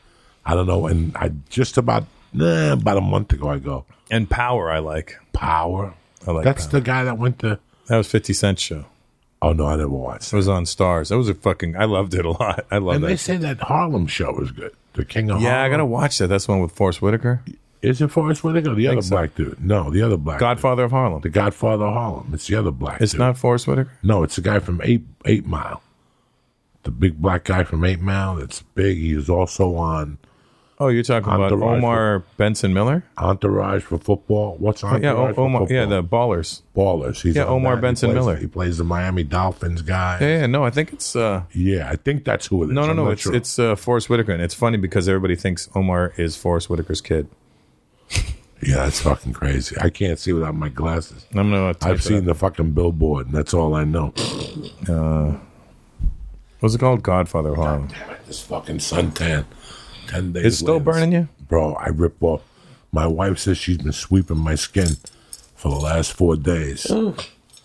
Speaker 1: I don't know. And I just about a month ago I go.
Speaker 4: And Power, I like.
Speaker 1: Power.
Speaker 4: I like
Speaker 1: That's
Speaker 4: Power.
Speaker 1: the guy that went to.
Speaker 4: That was 50 Cent's show.
Speaker 1: Oh no, I never watched.
Speaker 4: It was on Stars. That was a fucking. I loved it a lot. I love
Speaker 1: And
Speaker 4: that.
Speaker 1: they say that Harlem show was good. The King of Harlem.
Speaker 4: Yeah, I gotta watch that. That's the one with Forrest Whitaker.
Speaker 1: Is it Forrest Whitaker or the other
Speaker 4: so.
Speaker 1: black dude? No, the other black
Speaker 4: Godfather of Harlem.
Speaker 1: dude. The Godfather of Harlem. It's the other black
Speaker 4: It's
Speaker 1: dude.
Speaker 4: not Forrest Whitaker.
Speaker 1: No, it's the guy from 8 Mile. The big black guy from 8 Mile. That's big. He is also on
Speaker 4: Oh, you're talking about
Speaker 1: Entourage
Speaker 4: Omar Benson Miller?
Speaker 1: Entourage for football. What's Entourage
Speaker 4: Yeah,
Speaker 1: for
Speaker 4: Omar.
Speaker 1: football?
Speaker 4: Yeah, the Ballers.
Speaker 1: Ballers. He's
Speaker 4: Yeah,
Speaker 1: on
Speaker 4: Omar
Speaker 1: that.
Speaker 4: Benson Miller.
Speaker 1: He plays the Miami Dolphins guy.
Speaker 4: Yeah, no, I think it's.
Speaker 1: Yeah, I think that's who it is.
Speaker 4: No,
Speaker 1: I'm not
Speaker 4: it's
Speaker 1: sure.
Speaker 4: it's Forrest Whitaker, and it's funny because everybody thinks Omar is Forrest Whitaker's kid.
Speaker 1: Yeah, that's fucking crazy. I can't see without my glasses.
Speaker 4: I'm gonna.
Speaker 1: I've seen the fucking billboard, and that's all I know.
Speaker 4: What's it called? Godfather of Harlem.
Speaker 1: Damn it, this fucking suntan. 10 days.
Speaker 4: It's still
Speaker 1: later.
Speaker 4: burning you?
Speaker 1: Bro, I rip off. My wife says she's been sweeping my skin for the last 4 days.
Speaker 3: Yeah,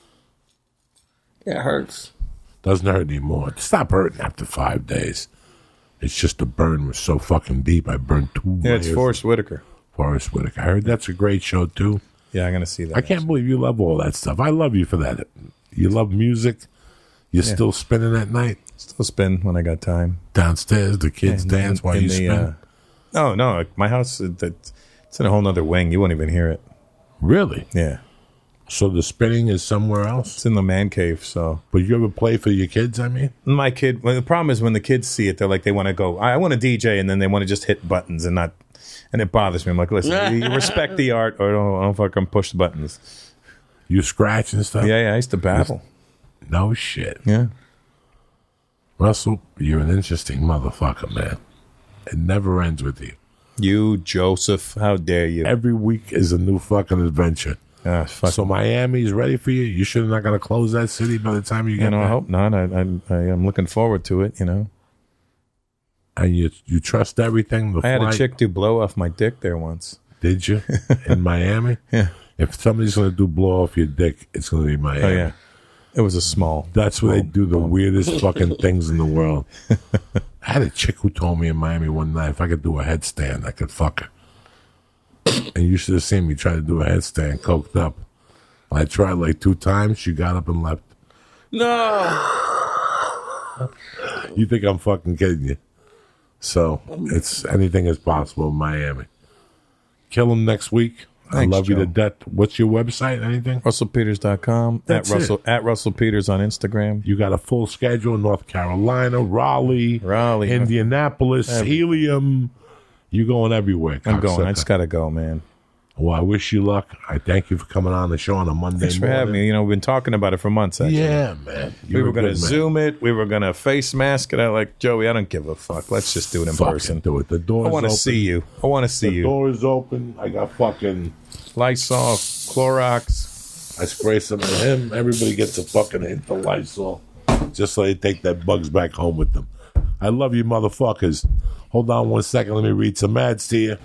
Speaker 3: it hurts.
Speaker 1: Doesn't hurt anymore. It stopped hurting after 5 days. It's just the burn was so fucking deep. I burned 2
Speaker 4: Yeah, it's
Speaker 1: layers.
Speaker 4: Forrest Whitaker.
Speaker 1: Forrest Whitaker. I heard that's a great show too.
Speaker 4: Yeah, I'm gonna see that.
Speaker 1: I can't believe you love all that stuff. I love you for that. You love music. You're still spinning at night
Speaker 4: Still spin when I got time.
Speaker 1: downstairs. The kids dance while you spin.
Speaker 4: No, my house. It's in a whole nother wing. You won't even hear it.
Speaker 1: Really?
Speaker 4: Yeah,
Speaker 1: So the spinning is somewhere else.
Speaker 4: it's in the man cave. So
Speaker 1: But you ever play for your kids? I mean,
Speaker 4: my kid. Well, the problem is when the kids see it, they're like they want to go. I want to DJ, and then they want to just hit buttons and not. And it bothers me. I'm like, listen, you respect the art, or don't fucking push the buttons.
Speaker 1: you scratch and stuff.
Speaker 4: Yeah, I used to babble.
Speaker 1: No shit.
Speaker 4: Yeah.
Speaker 1: Russell, you're an interesting motherfucker, man. It never ends with you.
Speaker 4: You, Joseph, how dare you?
Speaker 1: Every week is a new fucking adventure.
Speaker 4: Ah, fuck.
Speaker 1: So Miami's ready for you. You sure not going to close that city by the time you get
Speaker 4: I
Speaker 1: there?
Speaker 4: hope not. I'm looking forward to it.
Speaker 1: And you trust everything. The
Speaker 4: I had a
Speaker 1: flight-
Speaker 4: chick do blow off my dick there once.
Speaker 1: Did you in Miami?
Speaker 4: Yeah.
Speaker 1: If somebody's going to do blow off your dick, it's going to be Miami.
Speaker 4: Oh yeah, it was a small.
Speaker 1: That's where they do the weirdest fucking things in the world. I had a chick who told me in Miami one night if I could do a headstand, I could fuck her. And you should have seen me try to do a headstand, coked up. I tried like 2 times. She got up and left.
Speaker 3: No.
Speaker 1: You think I'm fucking kidding you? So it's anything is possible in Miami. Kill him next week.
Speaker 4: Thanks,
Speaker 1: I love you to
Speaker 4: Joe.
Speaker 1: death. What's your website? Anything?
Speaker 4: RussellPeters.com
Speaker 1: That's
Speaker 4: at Russell Peters on Instagram.
Speaker 1: You got a full schedule in North Carolina, Raleigh, Indianapolis, Helium. You going everywhere.
Speaker 4: I'm going. I
Speaker 1: cocksucker.
Speaker 4: just gotta go, man.
Speaker 1: Well, I wish you luck. I thank you for coming on the show on a Monday
Speaker 4: Thanks for
Speaker 1: morning.
Speaker 4: having me. We've been talking about it for months. Actually.
Speaker 1: Yeah, man.
Speaker 4: We were going to
Speaker 1: good man.
Speaker 4: Zoom it. We were going to face mask it. I like Joey. I don't give a fuck. Let's just do it in
Speaker 1: Fucking
Speaker 4: person.
Speaker 1: do it. The door's
Speaker 4: I want to
Speaker 1: open.
Speaker 4: see you. I want to see
Speaker 1: The
Speaker 4: you.
Speaker 1: door is open. I got fucking.
Speaker 4: Lysol, Clorox.
Speaker 1: I spray some of him. Everybody gets a fucking hint of Lysol. Just so they take that bugs back home with them. I love you, motherfuckers. Hold on 1 second. Let me read some ads to you.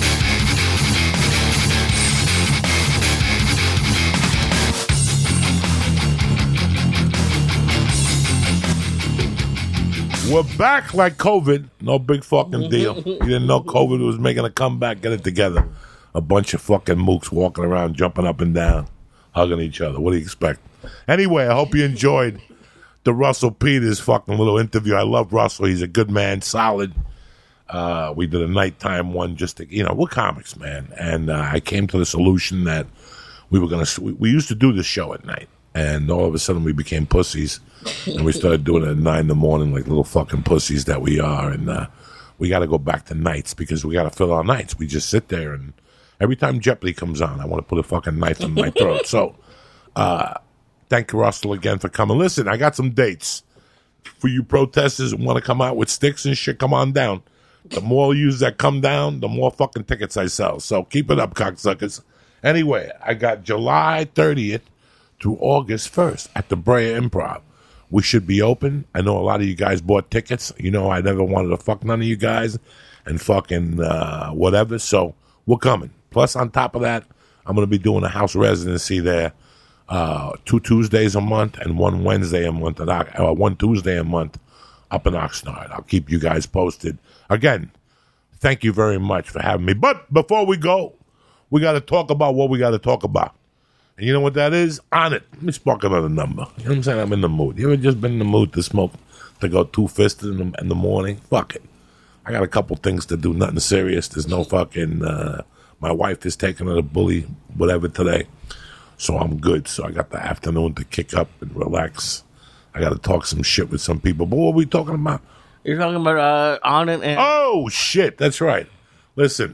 Speaker 1: We're back like COVID. No big fucking deal. You didn't know COVID was making a comeback. Get it together. A bunch of fucking mooks walking around, jumping up and down, hugging each other. What do you expect? Anyway, I hope you enjoyed the Russell Peters fucking little interview. I love Russell. He's a good man, solid. We did a nighttime one just to, we're comics, man. And I came to the solution that we were going to, we used to do this show at night. And all of a sudden we became pussies. And we started doing it at 9 in the morning like little fucking pussies that we are. And we got to go back to nights because we got to fill our nights. We just sit there and every time Jeopardy comes on, I want to put a fucking knife in my throat. So thank you, Russell, again for coming. Listen, I got some dates. For you protesters who want to come out with sticks and shit, come on down. The more yous that come down, the more fucking tickets I sell. So keep it up, cocksuckers. Anyway, I got July 30th through August 1st at the Brea Improv. We should be open. I know a lot of you guys bought tickets. You know I never wanted to fuck none of you guys and fucking whatever. So we're coming. Plus, on top of that, I'm going to be doing a house residency there 2 Tuesdays a month and 1 Wednesday a month, 1 Tuesday a month up in Oxnard. I'll keep you guys posted. Again, thank you very much for having me. But before we go, we got to talk about what we got to talk about. And you know what that is? On it. Let me spark another number. You know what I'm saying? I'm in the mood. You ever just been in the mood to smoke, to go two-fisted in the morning? Fuck it. I got a couple things to do, nothing serious. There's no fucking, my wife is taking her to bully, whatever, today. So I'm good. So I got the afternoon to kick up and relax. I got to talk some shit with some people. But what are we talking about?
Speaker 3: You're talking about On It and...
Speaker 1: Oh, shit. That's right. Listen,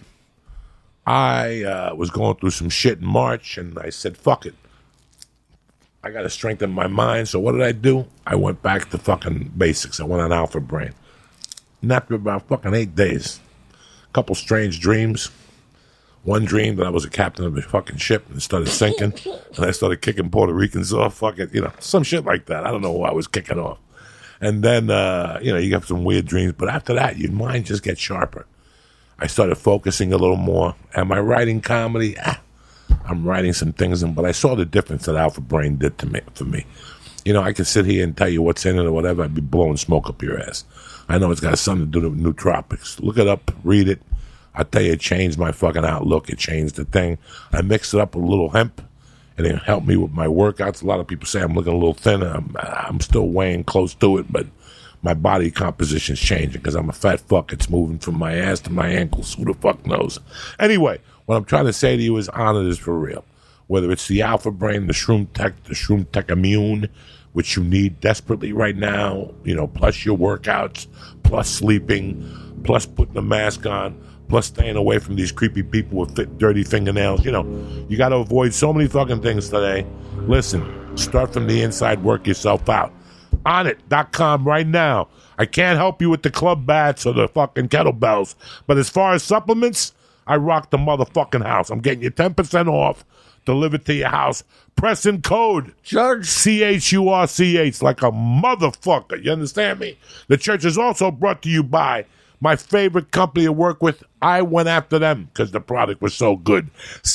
Speaker 1: I was going through some shit in March, and I said, fuck it. I got to strengthen my mind. So what did I do? I went back to fucking basics. I went on Alpha Brain. And after about fucking 8 days, a couple strange dreams. One dream that I was a captain of a fucking ship and started sinking, and I started kicking Puerto Ricans off, fucking, some shit like that. I don't know who I was kicking off. And then, you have some weird dreams, but after that, your mind just gets sharper. I started focusing a little more. Am I writing comedy? I'm writing some things, but I saw the difference that Alpha Brain did for me. I could sit here and tell you what's in it or whatever. I'd be blowing smoke up your ass. I know it's got something to do with nootropics. Look it up, read it. I tell you, it changed my fucking outlook. It changed the thing. I mixed it up with a little hemp, and it helped me with my workouts. A lot of people say I'm looking a little thinner. I'm still weighing close to it, but my body composition's changing because I'm a fat fuck. It's moving from my ass to my ankles. Who the fuck knows? Anyway, what I'm trying to say to you is honor is for real. Whether it's the Alpha Brain, the Shroom Tech Immune, which you need desperately right now, plus your workouts, plus sleeping, plus putting a mask on, plus staying away from these creepy people with dirty fingernails. You got to avoid so many fucking things today. Listen, start from the inside, work yourself out. Onit.com right now. I can't help you with the club bats or the fucking kettlebells, but as far as supplements, I rock the motherfucking house. I'm getting you 10% off, delivered to your house. Press in code
Speaker 3: George
Speaker 1: CHURCH like a motherfucker. You understand me? The church is also brought to you by my favorite company to work with. I went after them because the product was so good.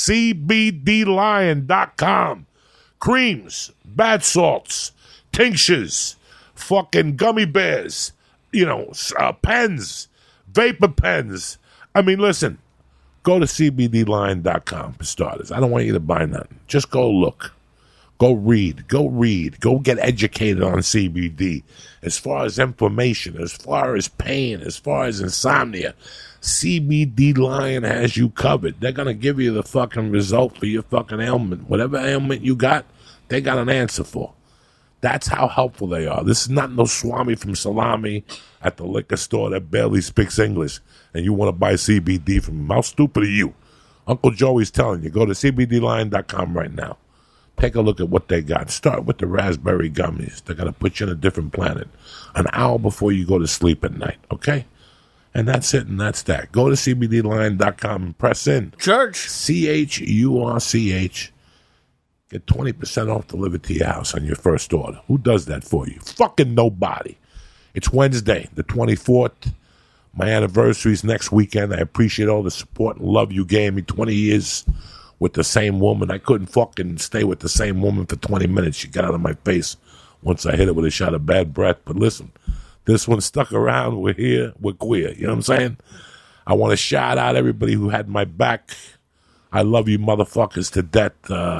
Speaker 1: CBDLion.com. Creams, bath salts, tinctures, fucking gummy bears, pens, vapor pens. I mean, listen, go to CBDLion.com for starters. I don't want you to buy nothing. Just go look. Go read. Go get educated on CBD. As far as inflammation, as far as pain, as far as insomnia, CBD Lion has you covered. They're going to give you the fucking result for your fucking ailment. Whatever ailment you got, they got an answer for. That's how helpful they are. This is not no Swami from Salami at the liquor store that barely speaks English and you want to buy CBD from him. How stupid are you? Uncle Joey's telling you, go to CBDLion.com right now. Take a look at what they got. Start with the raspberry gummies. They're going to put you on a different planet an hour before you go to sleep at night, okay? And that's it, and that's that. Go to CBDLion.com and press in.
Speaker 3: Church.
Speaker 1: CHURCH. Get 20% off delivered to your house on your first order. Who does that for you? Fucking nobody. It's Wednesday, the 24th. My anniversary's next weekend. I appreciate all the support and love you gave me. 20 years with the same woman. I couldn't fucking stay with the same woman for 20 minutes. She got out of my face once I hit her with a shot of bad breath. But listen, this one stuck around. We're here. We're queer. You know what I'm saying? I want to shout out everybody who had my back. I love you motherfuckers to death.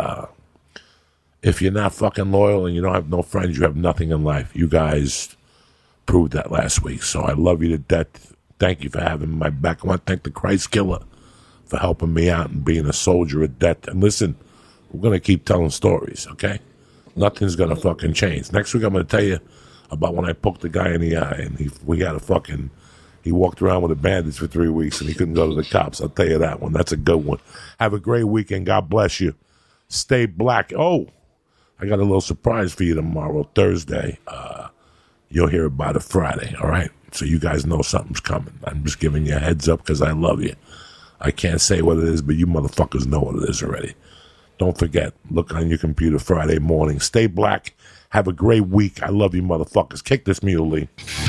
Speaker 1: If you're not fucking loyal and you don't have no friends, you have nothing in life. You guys proved that last week. So I love you to death. Thank you for having my back. I want to thank the Christ Killer for helping me out and being a soldier of death. And listen, we're going to keep telling stories, okay? Nothing's going to fucking change. Next week I'm going to tell you about when I poked the guy in the eye and he walked around with a bandage for 3 weeks and he couldn't go to the cops. I'll tell you that one. That's a good one. Have a great weekend. God bless you. Stay black. Oh, I got a little surprise for you tomorrow, Thursday. You'll hear about it Friday, all right? So you guys know something's coming. I'm just giving you a heads up because I love you. I can't say what it is, but you motherfuckers know what it is already. Don't forget, look on your computer Friday morning. Stay black. Have a great week. I love you motherfuckers. Kick this mule, Lee.